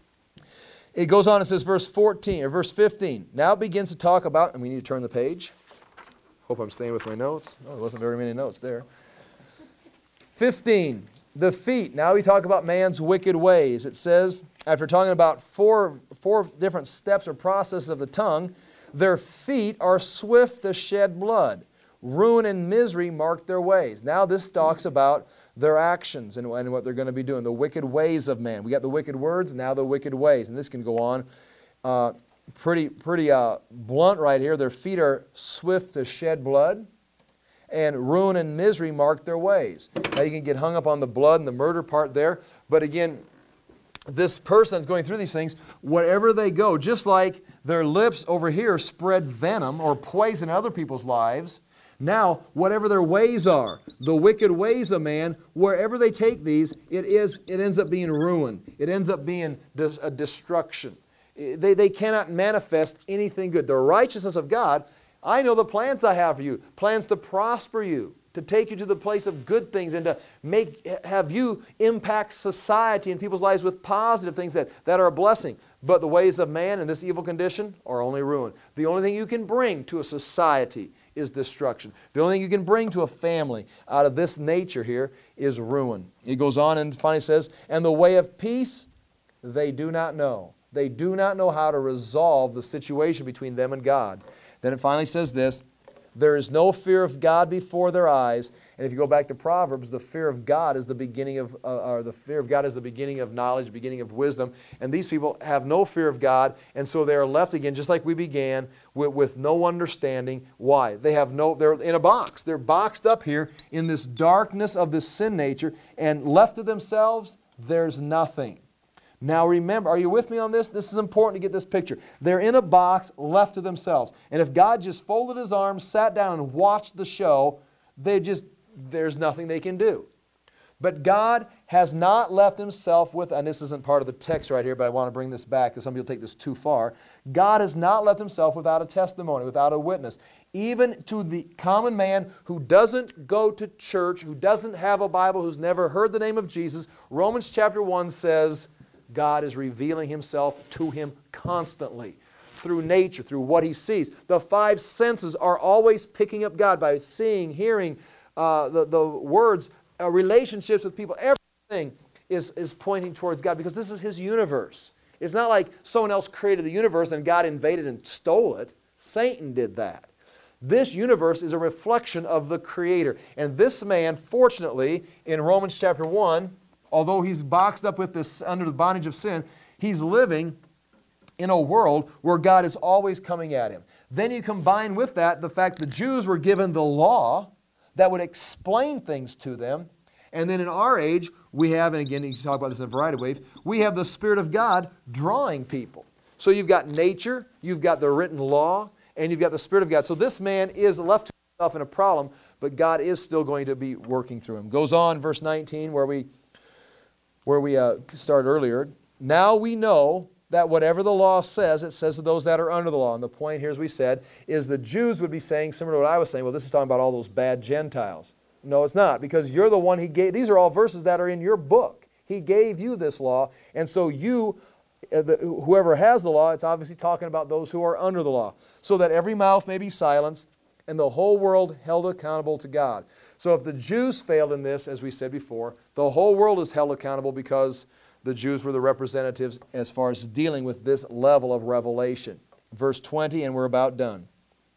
It goes on and says, verse fourteen or verse fifteen. Now it begins to talk about, and we need to turn the page. Hope I'm staying with my notes. Oh, there wasn't very many notes there. fifteen. The feet. Now we talk about man's wicked ways. It says, after talking about four, four different steps or processes of the tongue, their feet are swift to shed blood. Ruin and misery mark their ways. Now this talks about their actions and, and what they're going to be doing, the wicked ways of man. We got the wicked words, now the wicked ways. And this can go on uh, pretty, pretty uh, blunt right here. Their feet are swift to shed blood, and ruin and misery mark their ways. Now you can get hung up on the blood and the murder part there, but again, this person that's going through these things, wherever they go, just like their lips over here spread venom or poison in other people's lives, now, whatever their ways are, the wicked ways of man, wherever they take these, it is it ends up being ruin. It ends up being dis, a destruction. They, they cannot manifest anything good. The righteousness of God, I know the plans I have for you, plans to prosper you, to take you to the place of good things and to make have you impact society and people's lives with positive things that, that are a blessing. But the ways of man in this evil condition are only ruin. The only thing you can bring to a society is destruction. The only thing you can bring to a family out of this nature here is ruin. It goes on and finally says, and the way of peace they do not know. They do not know how to resolve the situation between them and God. Then it finally says this, there is no fear of God before their eyes. And if you go back to Proverbs, the fear of God is the beginning of, uh, or the fear of God is the beginning of knowledge, beginning of wisdom. And these people have no fear of God, and so they are left again, just like we began, with, with no understanding. Why? They have no, they're in a box. They're boxed up here in this darkness of this sin nature, and left to themselves, there's nothing. Now remember, are you with me on this? This is important to get this picture. They're in a box left to themselves. And if God just folded His arms, sat down and watched the show, they just, there's nothing they can do. But God has not left Himself with, and this isn't part of the text right here, but I want to bring this back because some people take this too far. God has not left Himself without a testimony, without a witness. Even to the common man who doesn't go to church, who doesn't have a Bible, who's never heard the name of Jesus, Romans chapter one says, God is revealing Himself to him constantly through nature, through what he sees. The five senses are always picking up God by seeing, hearing, uh, the, the words, uh, relationships with people. Everything is, is pointing towards God because this is His universe. It's not like someone else created the universe and God invaded and stole it. Satan did that. This universe is a reflection of the Creator. And this man, fortunately, in Romans chapter one, although he's boxed up with this under the bondage of sin, he's living in a world where God is always coming at him. Then you combine with that the fact the Jews were given the law. that would explain things to them. And then in our age, we have, and again, you can talk about this in a variety of ways, we have the Spirit of God drawing people. So you've got nature, you've got the written law, and you've got the Spirit of God. So this man is left to himself in a problem, but God is still going to be working through him. Goes on, verse nineteen, where we, where we uh, started earlier. Now we know that whatever the law says, it says to those that are under the law. And the point here, as we said, is the Jews would be saying, similar to what I was saying, well, this is talking about all those bad Gentiles. No, it's not, because you're the one he gave. These are all verses that are in your book. He gave you this law, and so you, uh, the, whoever has the law, it's obviously talking about those who are under the law, so that every mouth may be silenced and the whole world held accountable to God. So if the Jews failed in this, as we said before, the whole world is held accountable because the Jews were the representatives as far as dealing with this level of revelation. Verse twenty, and we're about done.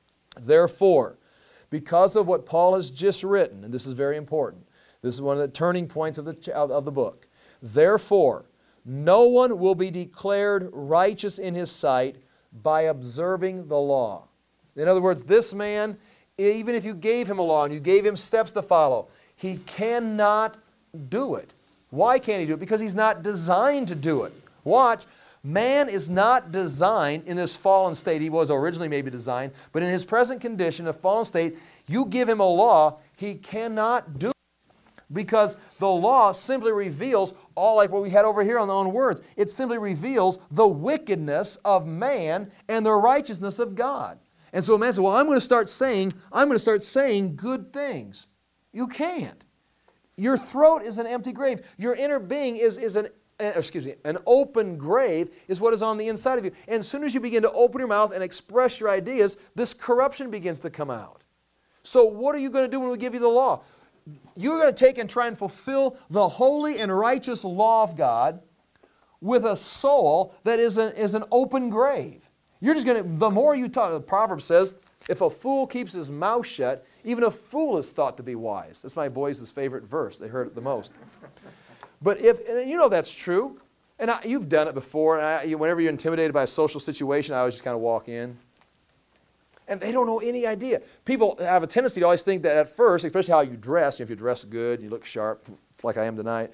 Therefore, because of what Paul has just written, and this is very important, this is one of the turning points of the, of the book. Therefore, no one will be declared righteous in his sight by observing the law. In other words, this man, even if you gave him a law and you gave him steps to follow, he cannot do it. Why can't he do it? Because he's not designed to do it. Watch. Man is not designed in this fallen state. He was originally maybe designed, but in his present condition, a fallen state, you give him a law, he cannot do it. Because the law simply reveals, all like what we had over here on the own words, it simply reveals the wickedness of man and the righteousness of God. And so a man says, well, I'm going to start saying, I'm going to start saying good things. You can't. Your throat is an empty grave. Your inner being is, is an, uh, excuse me, an open grave is what is on the inside of you. And as soon as you begin to open your mouth and express your ideas, this corruption begins to come out. So what are you going to do when we give you the law? You're going to take and try and fulfill the holy and righteous law of God with a soul that is, a, is an open grave. You're just going to, the more you talk, the proverb says, if a fool keeps his mouth shut, even a fool is thought to be wise. That's my boys' favorite verse. They heard it the most. But if, and you know that's true, and I, you've done it before, and I, you, whenever you're intimidated by a social situation, I always just kind of walk in. And they don't know any idea. People have a tendency to always think that at first, especially how you dress, if you dress good, you look sharp, like I am tonight,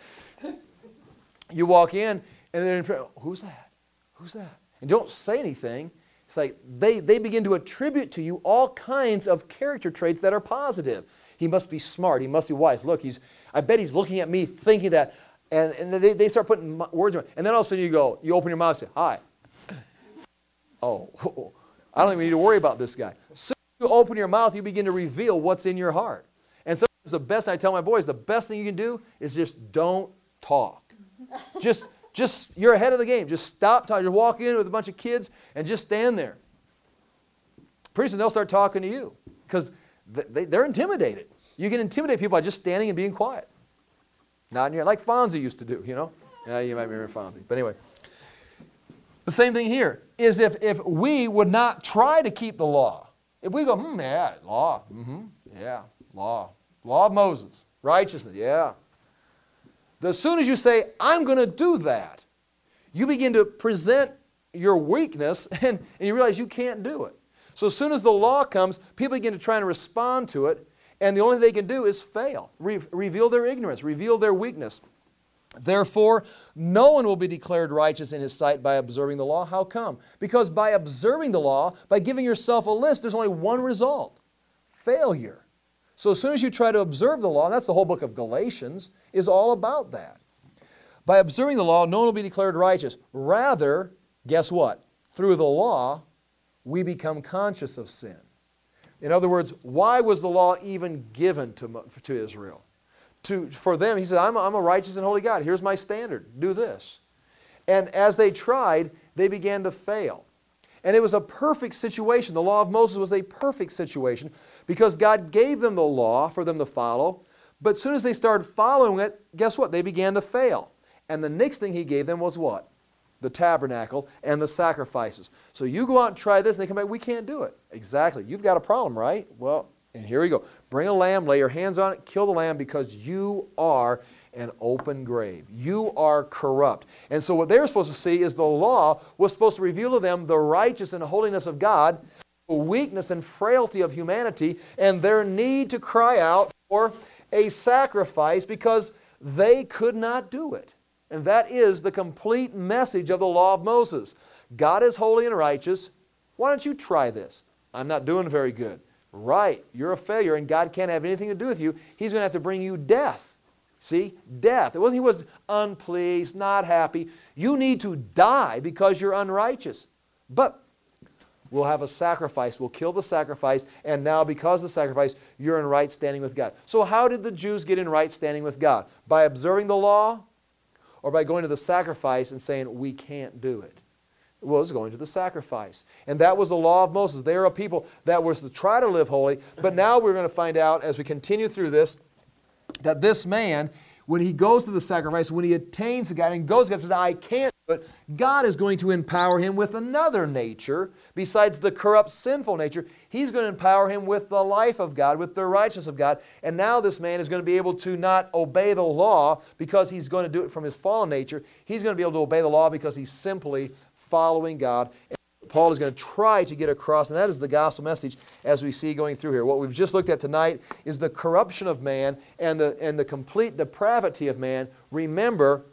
you walk in, and then, who's that? Who's that? And don't say anything. It's like they, they begin to attribute to you all kinds of character traits that are positive. He must be smart. He must be wise. Look, he's, I bet he's looking at me thinking that. And, and they, they start putting words in it. And then all of a sudden you go, you open your mouth and say, hi. Oh, I don't even need to worry about this guy. So you open your mouth, you begin to reveal what's in your heart. And sometimes the best, I tell my boys, the best thing you can do is just don't talk. Just... Just, you're ahead of the game. Just stop talking. Just walk in with a bunch of kids and just stand there. Pretty soon they'll start talking to you because they, they're intimidated. You can intimidate people by just standing and being quiet. Nodding your head, like Fonzie used to do, you know. Yeah, you might remember Fonzie. But anyway, the same thing here is if, if we would not try to keep the law. If we go, hmm, yeah, law, mm-hmm, yeah, law. Law of Moses, righteousness, yeah. As soon as you say, I'm going to do that, you begin to present your weakness and, and you realize you can't do it. So as soon as the law comes, people begin to try and respond to it, and the only thing they can do is fail, re reveal their ignorance, reveal their weakness. Therefore, no one will be declared righteous in his sight by observing the law. How come? Because by observing the law, by giving yourself a list, there's only one result: failure. So as soon as you try to observe the law, and that's the whole book of Galatians, is all about that. By observing the law, no one will be declared righteous. Rather, guess what? Through the law, we become conscious of sin. In other words, why was the law even given to, to Israel? To, for them, he said, I'm a, I'm a righteous and holy God. Here's my standard. Do this. And as they tried, they began to fail. And it was a perfect situation. The law of Moses was a perfect situation because God gave them the law for them to follow. But as soon as they started following it, guess what? They began to fail. And the next thing he gave them was what? The tabernacle and the sacrifices. So you go out and try this, and they come back, we can't do it. Exactly. You've got a problem, right? Well, and here we go. Bring a lamb, lay your hands on it, kill the lamb, because you are an open grave. You are corrupt. And so what they were supposed to see is the law was supposed to reveal to them the righteousness and holiness of God, the weakness and frailty of humanity, and their need to cry out for a sacrifice because they could not do it. And that is the complete message of the law of Moses. God is holy and righteous. Why don't you try this? I'm not doing very good. Right, you're a failure and God can't have anything to do with you. He's going to have to bring you death. See, death. It wasn't he was unpleased, not happy. You need to die because you're unrighteous. But we'll have a sacrifice. We'll kill the sacrifice, and now because of the sacrifice, you're in right standing with God. So how did the Jews get in right standing with God? By observing the law or by going to the sacrifice and saying, we can't do it? It was going to the sacrifice. And that was the law of Moses. They are a people that was to try to live holy, but now we're going to find out as we continue through this that this man, when he goes to the sacrifice, when he attains to God and goes to God and says, I can't do it, God is going to empower him with another nature besides the corrupt, sinful nature. He's going to empower him with the life of God, with the righteousness of God. And now this man is going to be able to not obey the law because he's going to do it from his fallen nature. He's going to be able to obey the law because he's simply following God. And Paul is going to try to get across, and that is the gospel message as we see going through here. What we've just looked at tonight is the corruption of man and the, and the complete depravity of man. Remember,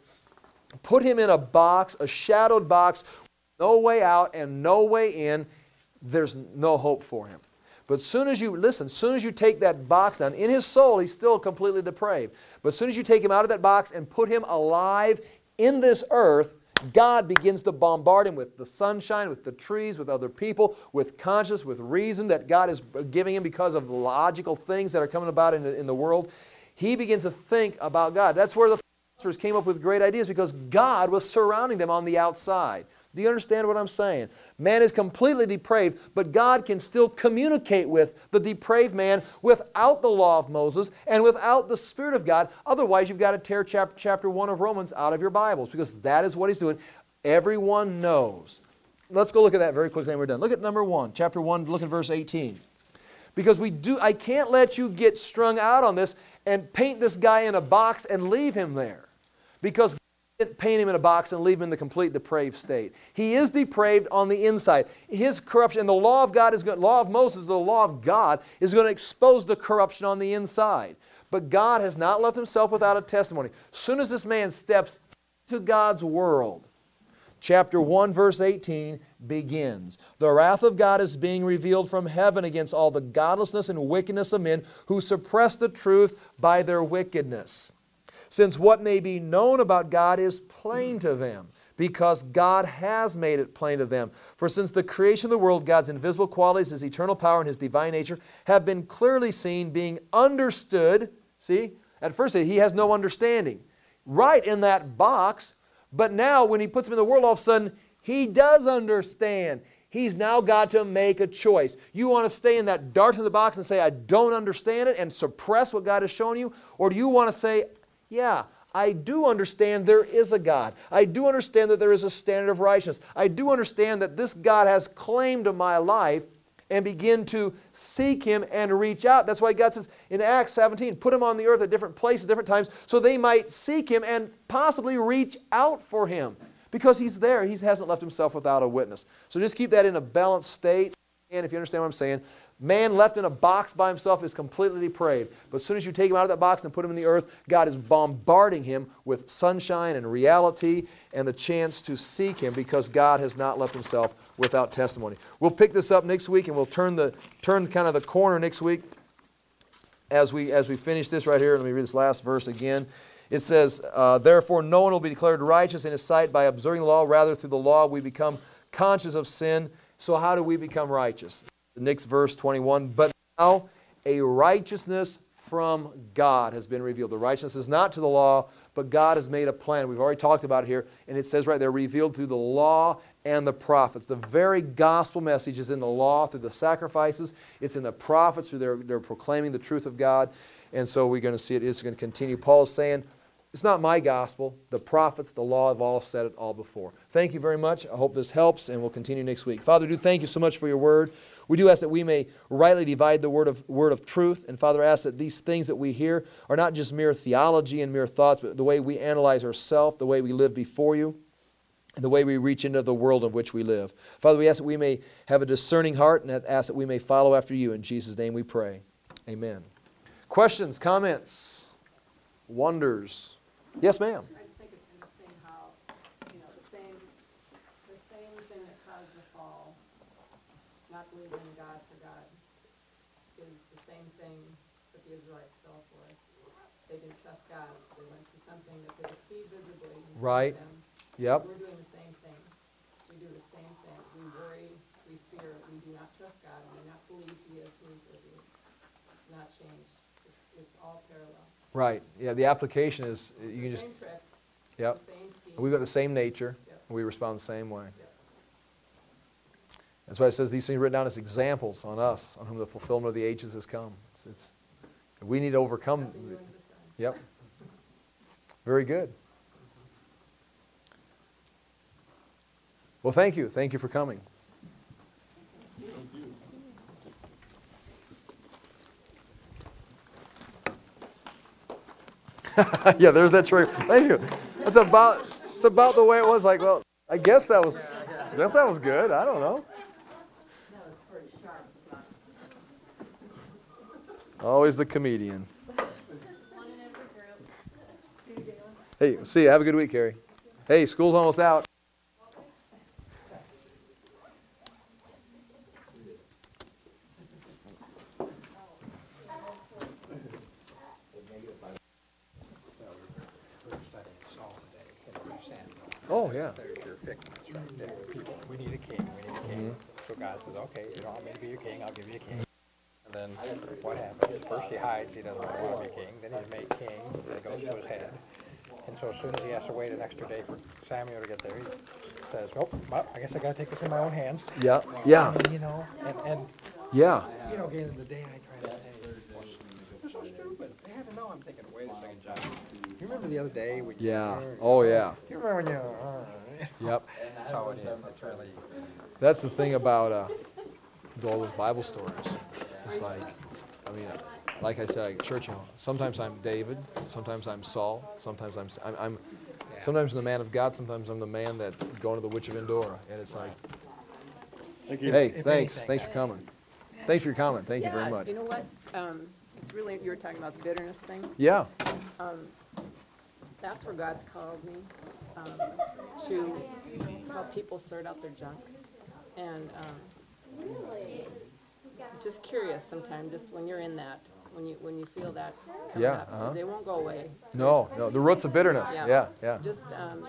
put him in a box, a shadowed box, no way out and no way in. There's no hope for him. But as soon as you, listen, as soon as you take that box down, in his soul he's still completely depraved. But as soon as you take him out of that box and put him alive in this earth, God begins to bombard him with the sunshine, with the trees, with other people, with conscience, with reason that God is giving him because of logical things that are coming about in the, in the world. He begins to think about God. That's where the philosophers came up with great ideas, because God was surrounding them on the outside. Do you understand what I'm saying? Man is completely depraved, but God can still communicate with the depraved man without the law of Moses and without the Spirit of God. Otherwise, you've got to tear chapter, chapter one of Romans out of your Bibles, because that is what he's doing. Everyone knows. Let's go look at that very quickly and we're done. Look at number one, chapter one, look at verse eighteen. Because we do, I can't let you get strung out on this and paint this guy in a box and leave him there. Because paint him in a box and leave him in the complete depraved state. He is depraved on the inside. His corruption, and the law of God is going, law of Moses, the law of God, is going to expose the corruption on the inside. But God has not left himself without a testimony. As soon as this man steps into God's world, chapter one, verse eighteen begins. The wrath of God is being revealed from heaven against all the godlessness and wickedness of men who suppress the truth by their wickedness. Since what may be known about God is plain to them, because God has made it plain to them. For since the creation of the world, God's invisible qualities, His eternal power, and His divine nature have been clearly seen, being understood. See, at first He has no understanding. Right in that box, but now when He puts him in the world, all of a sudden, He does understand. He's now got to make a choice. You want to stay in that dark in the box and say, I don't understand it, and suppress what God has shown you? Or do you want to say, yeah, I do understand there is a God. I do understand that there is a standard of righteousness. I do understand that this God has claim to my life, and begin to seek Him and reach out. That's why God says in Acts seventeen, put Him on the earth at different places, different times, so they might seek Him and possibly reach out for Him. Because He's there. He hasn't left Himself without a witness. So just keep that in a balanced state. And if you understand what I'm saying, man left in a box by himself is completely depraved. But as soon as you take him out of that box and put him in the earth, God is bombarding him with sunshine and reality and the chance to seek Him, because God has not left Himself without testimony. We'll pick this up next week, and we'll turn the turn kind of the corner next week as we as we finish this right here. Let me read this last verse again. It says, uh, therefore no one will be declared righteous in His sight by observing the law. Rather, through the law we become conscious of sin. So how do we become righteous? The next verse, twenty-one, but now a righteousness from God has been revealed. The righteousness is not to the law, but God has made a plan. We've already talked about it here, and it says right there, revealed through the law and the prophets. The very gospel message is in the law through the sacrifices. It's in the prophets through their, their proclaiming the truth of God. And so we're going to see it is going to continue. Paul is saying, it's not my gospel. The prophets, the law have all said it all before. Thank you very much. I hope this helps, and we'll continue next week. Father, do thank you so much for your word. We do ask that we may rightly divide the word of, word of truth. And Father, I ask that these things that we hear are not just mere theology and mere thoughts, but the way we analyze ourselves, the way we live before you, and the way we reach into the world in which we live. Father, we ask that we may have a discerning heart, and ask that we may follow after you. In Jesus' name we pray. Amen. Questions, comments, wonders? Yes, ma'am. I just think it's interesting how, you know, the same, the same thing that caused the fall, not believing in God for God, is the same thing that the Israelites fell for. They didn't trust God, so they went to something that they could see visibly. and Right. them. Yep. We're doing the same thing. We do the same thing. We worry, we fear, we do not trust God, we do not believe He is who He says He is. It's not changed. It's, it's all parallel. Right. Yeah, the application is, It's you the can just, same trick, yep. the same scheme. We've got the same nature, Yep. and we respond the same way. Yep. That's why it says these things are written down as examples on us, on whom the fulfillment of the ages has come. It's, it's we need to overcome. Nothing new under the sun. Yep. Very good. Well, thank you. Thank you for coming. Yeah, there's that tree. Thank you. That's about, it's about the way it was. Like, well, I guess that was, I guess that was good. I don't know. Always the comedian. Hey, see you. Have a good week, Carrie. Hey, school's almost out. Oh, yeah. There's your fix right there. People, we need a king, we need a king. So God says, okay, you don't want me to be your king, I'll give you a king. And then what happens? First he hides, he doesn't want to be king. Then he's made king, then it goes to his head. And so as soon as he has to wait an extra day for Samuel to get there, he says, nope, well, I guess I gotta take this in my own hands. Yeah, yeah, And, you know, and, and, yeah. you know, at the end of the day, I try to say, well, they're so stupid. They had to know. I'm thinking, wait a second, John. You remember the other day? We, Yeah. Oh, yeah. You remember when you, uh, Yep. that's how it is. It's really, That's the thing about uh, all those Bible stories. It's like, I mean, like I said, like church, you know, sometimes I'm David, sometimes I'm Saul, sometimes I'm, I'm, I'm sometimes I'm the man of God, sometimes I'm the man that's going to the witch of Endor. And it's like, hey, If thanks. anything. Thanks for coming. Thanks for your comment. Thank you Yeah, very much. you know what? Um, it's really, you were talking about the bitterness thing. Yeah. That's where God's called me, um, to help people sort out their junk. And, um, just curious sometimes, just when you're in that, when you, when you feel that coming Yeah, up, 'cause uh-huh. they won't go away. No, no, the roots of bitterness. Yeah. Yeah, yeah. Just, um,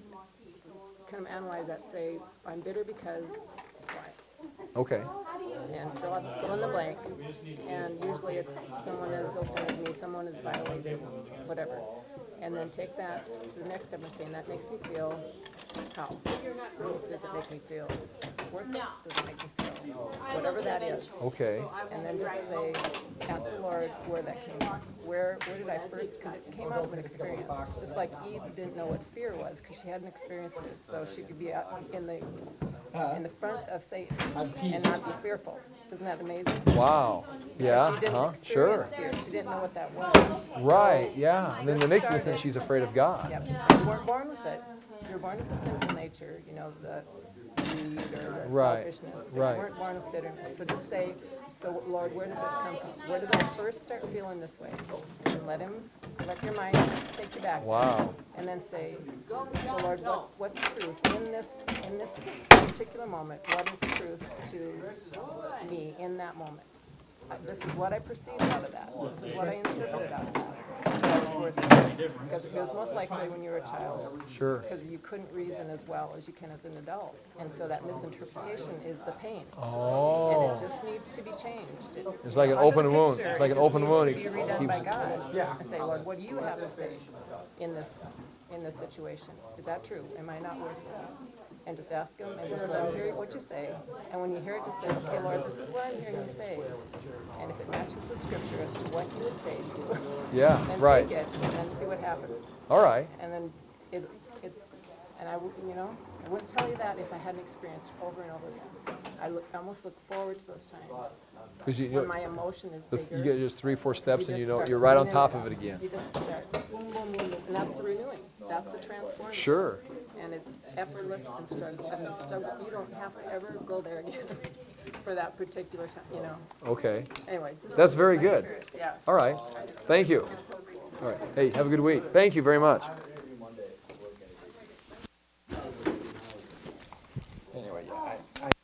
kind of analyze that, say, I'm bitter because why? Okay. And fill out, fill in the blank. And usually it's someone has offended me, someone has violated, whatever. And then take that to the next step and say, and that makes me feel how? Does it make me feel worthless? Does it make me feel whatever that is? Okay. And then just say, ask the Lord where that came from. Where, where did I first, because it came out of an experience. Just like Eve didn't know what fear was because she hadn't experienced it. So she could be out in the, in the front of Satan and not be fearful. Isn't that amazing? Wow. Yeah. She didn't Huh? Sure. experience fear. She didn't know what that was. Right. Yeah. And then the next instant, she's afraid of God. Yep. You weren't born with it. You're born with the sinful nature, you know, the greed or the Right. selfishness. But Right. you weren't born with bitterness. So just say, so Lord, where did this come from? Where did I first start feeling this way? And let him, let your mind take you back. Wow. And then say, so Lord, what's, what's truth in this, in this particular moment? What is truth to me in that moment? I- This is what I perceived out of that. This is what I interpreted out of that. That was worth it. Because it was most likely when you were a child. Sure. Because you couldn't reason as well as you can as an adult. And so that misinterpretation is the pain. And Oh. it just needs to be changed. It- It's like an under open the wound. picture, It's like it an just open needs wound. to be It redone keeps- by God. And say, Lord, what do you have to say in this, in this situation? Is that true? Am I not worthless? And just ask him and just let him hear what you say. And when you hear it, just say, okay, Lord, this is what I'm hearing you say. And if it matches with scripture as to what you would say to you, Yeah. then Right. take it and then see what happens. All right. And then it, it's, and I, wou- you know, I wouldn't tell you that if I hadn't experienced it over and over again. I look, I almost look forward to those times Because you, when my emotion is the- bigger. you get just three, four steps, You and you just know start you're right on renewing top of it again. You just start, boom, boom, boom, boom, and that's the renewing. That's the transforming. Sure. and it's effortless and struggle, I mean, struggle, you don't have to ever go there again for that particular time, you know, Okay. anyway. just- That's very good. Yes. All right. Thank you. All right. Hey, have a good week. Thank you very much. Anyway, yeah, I, I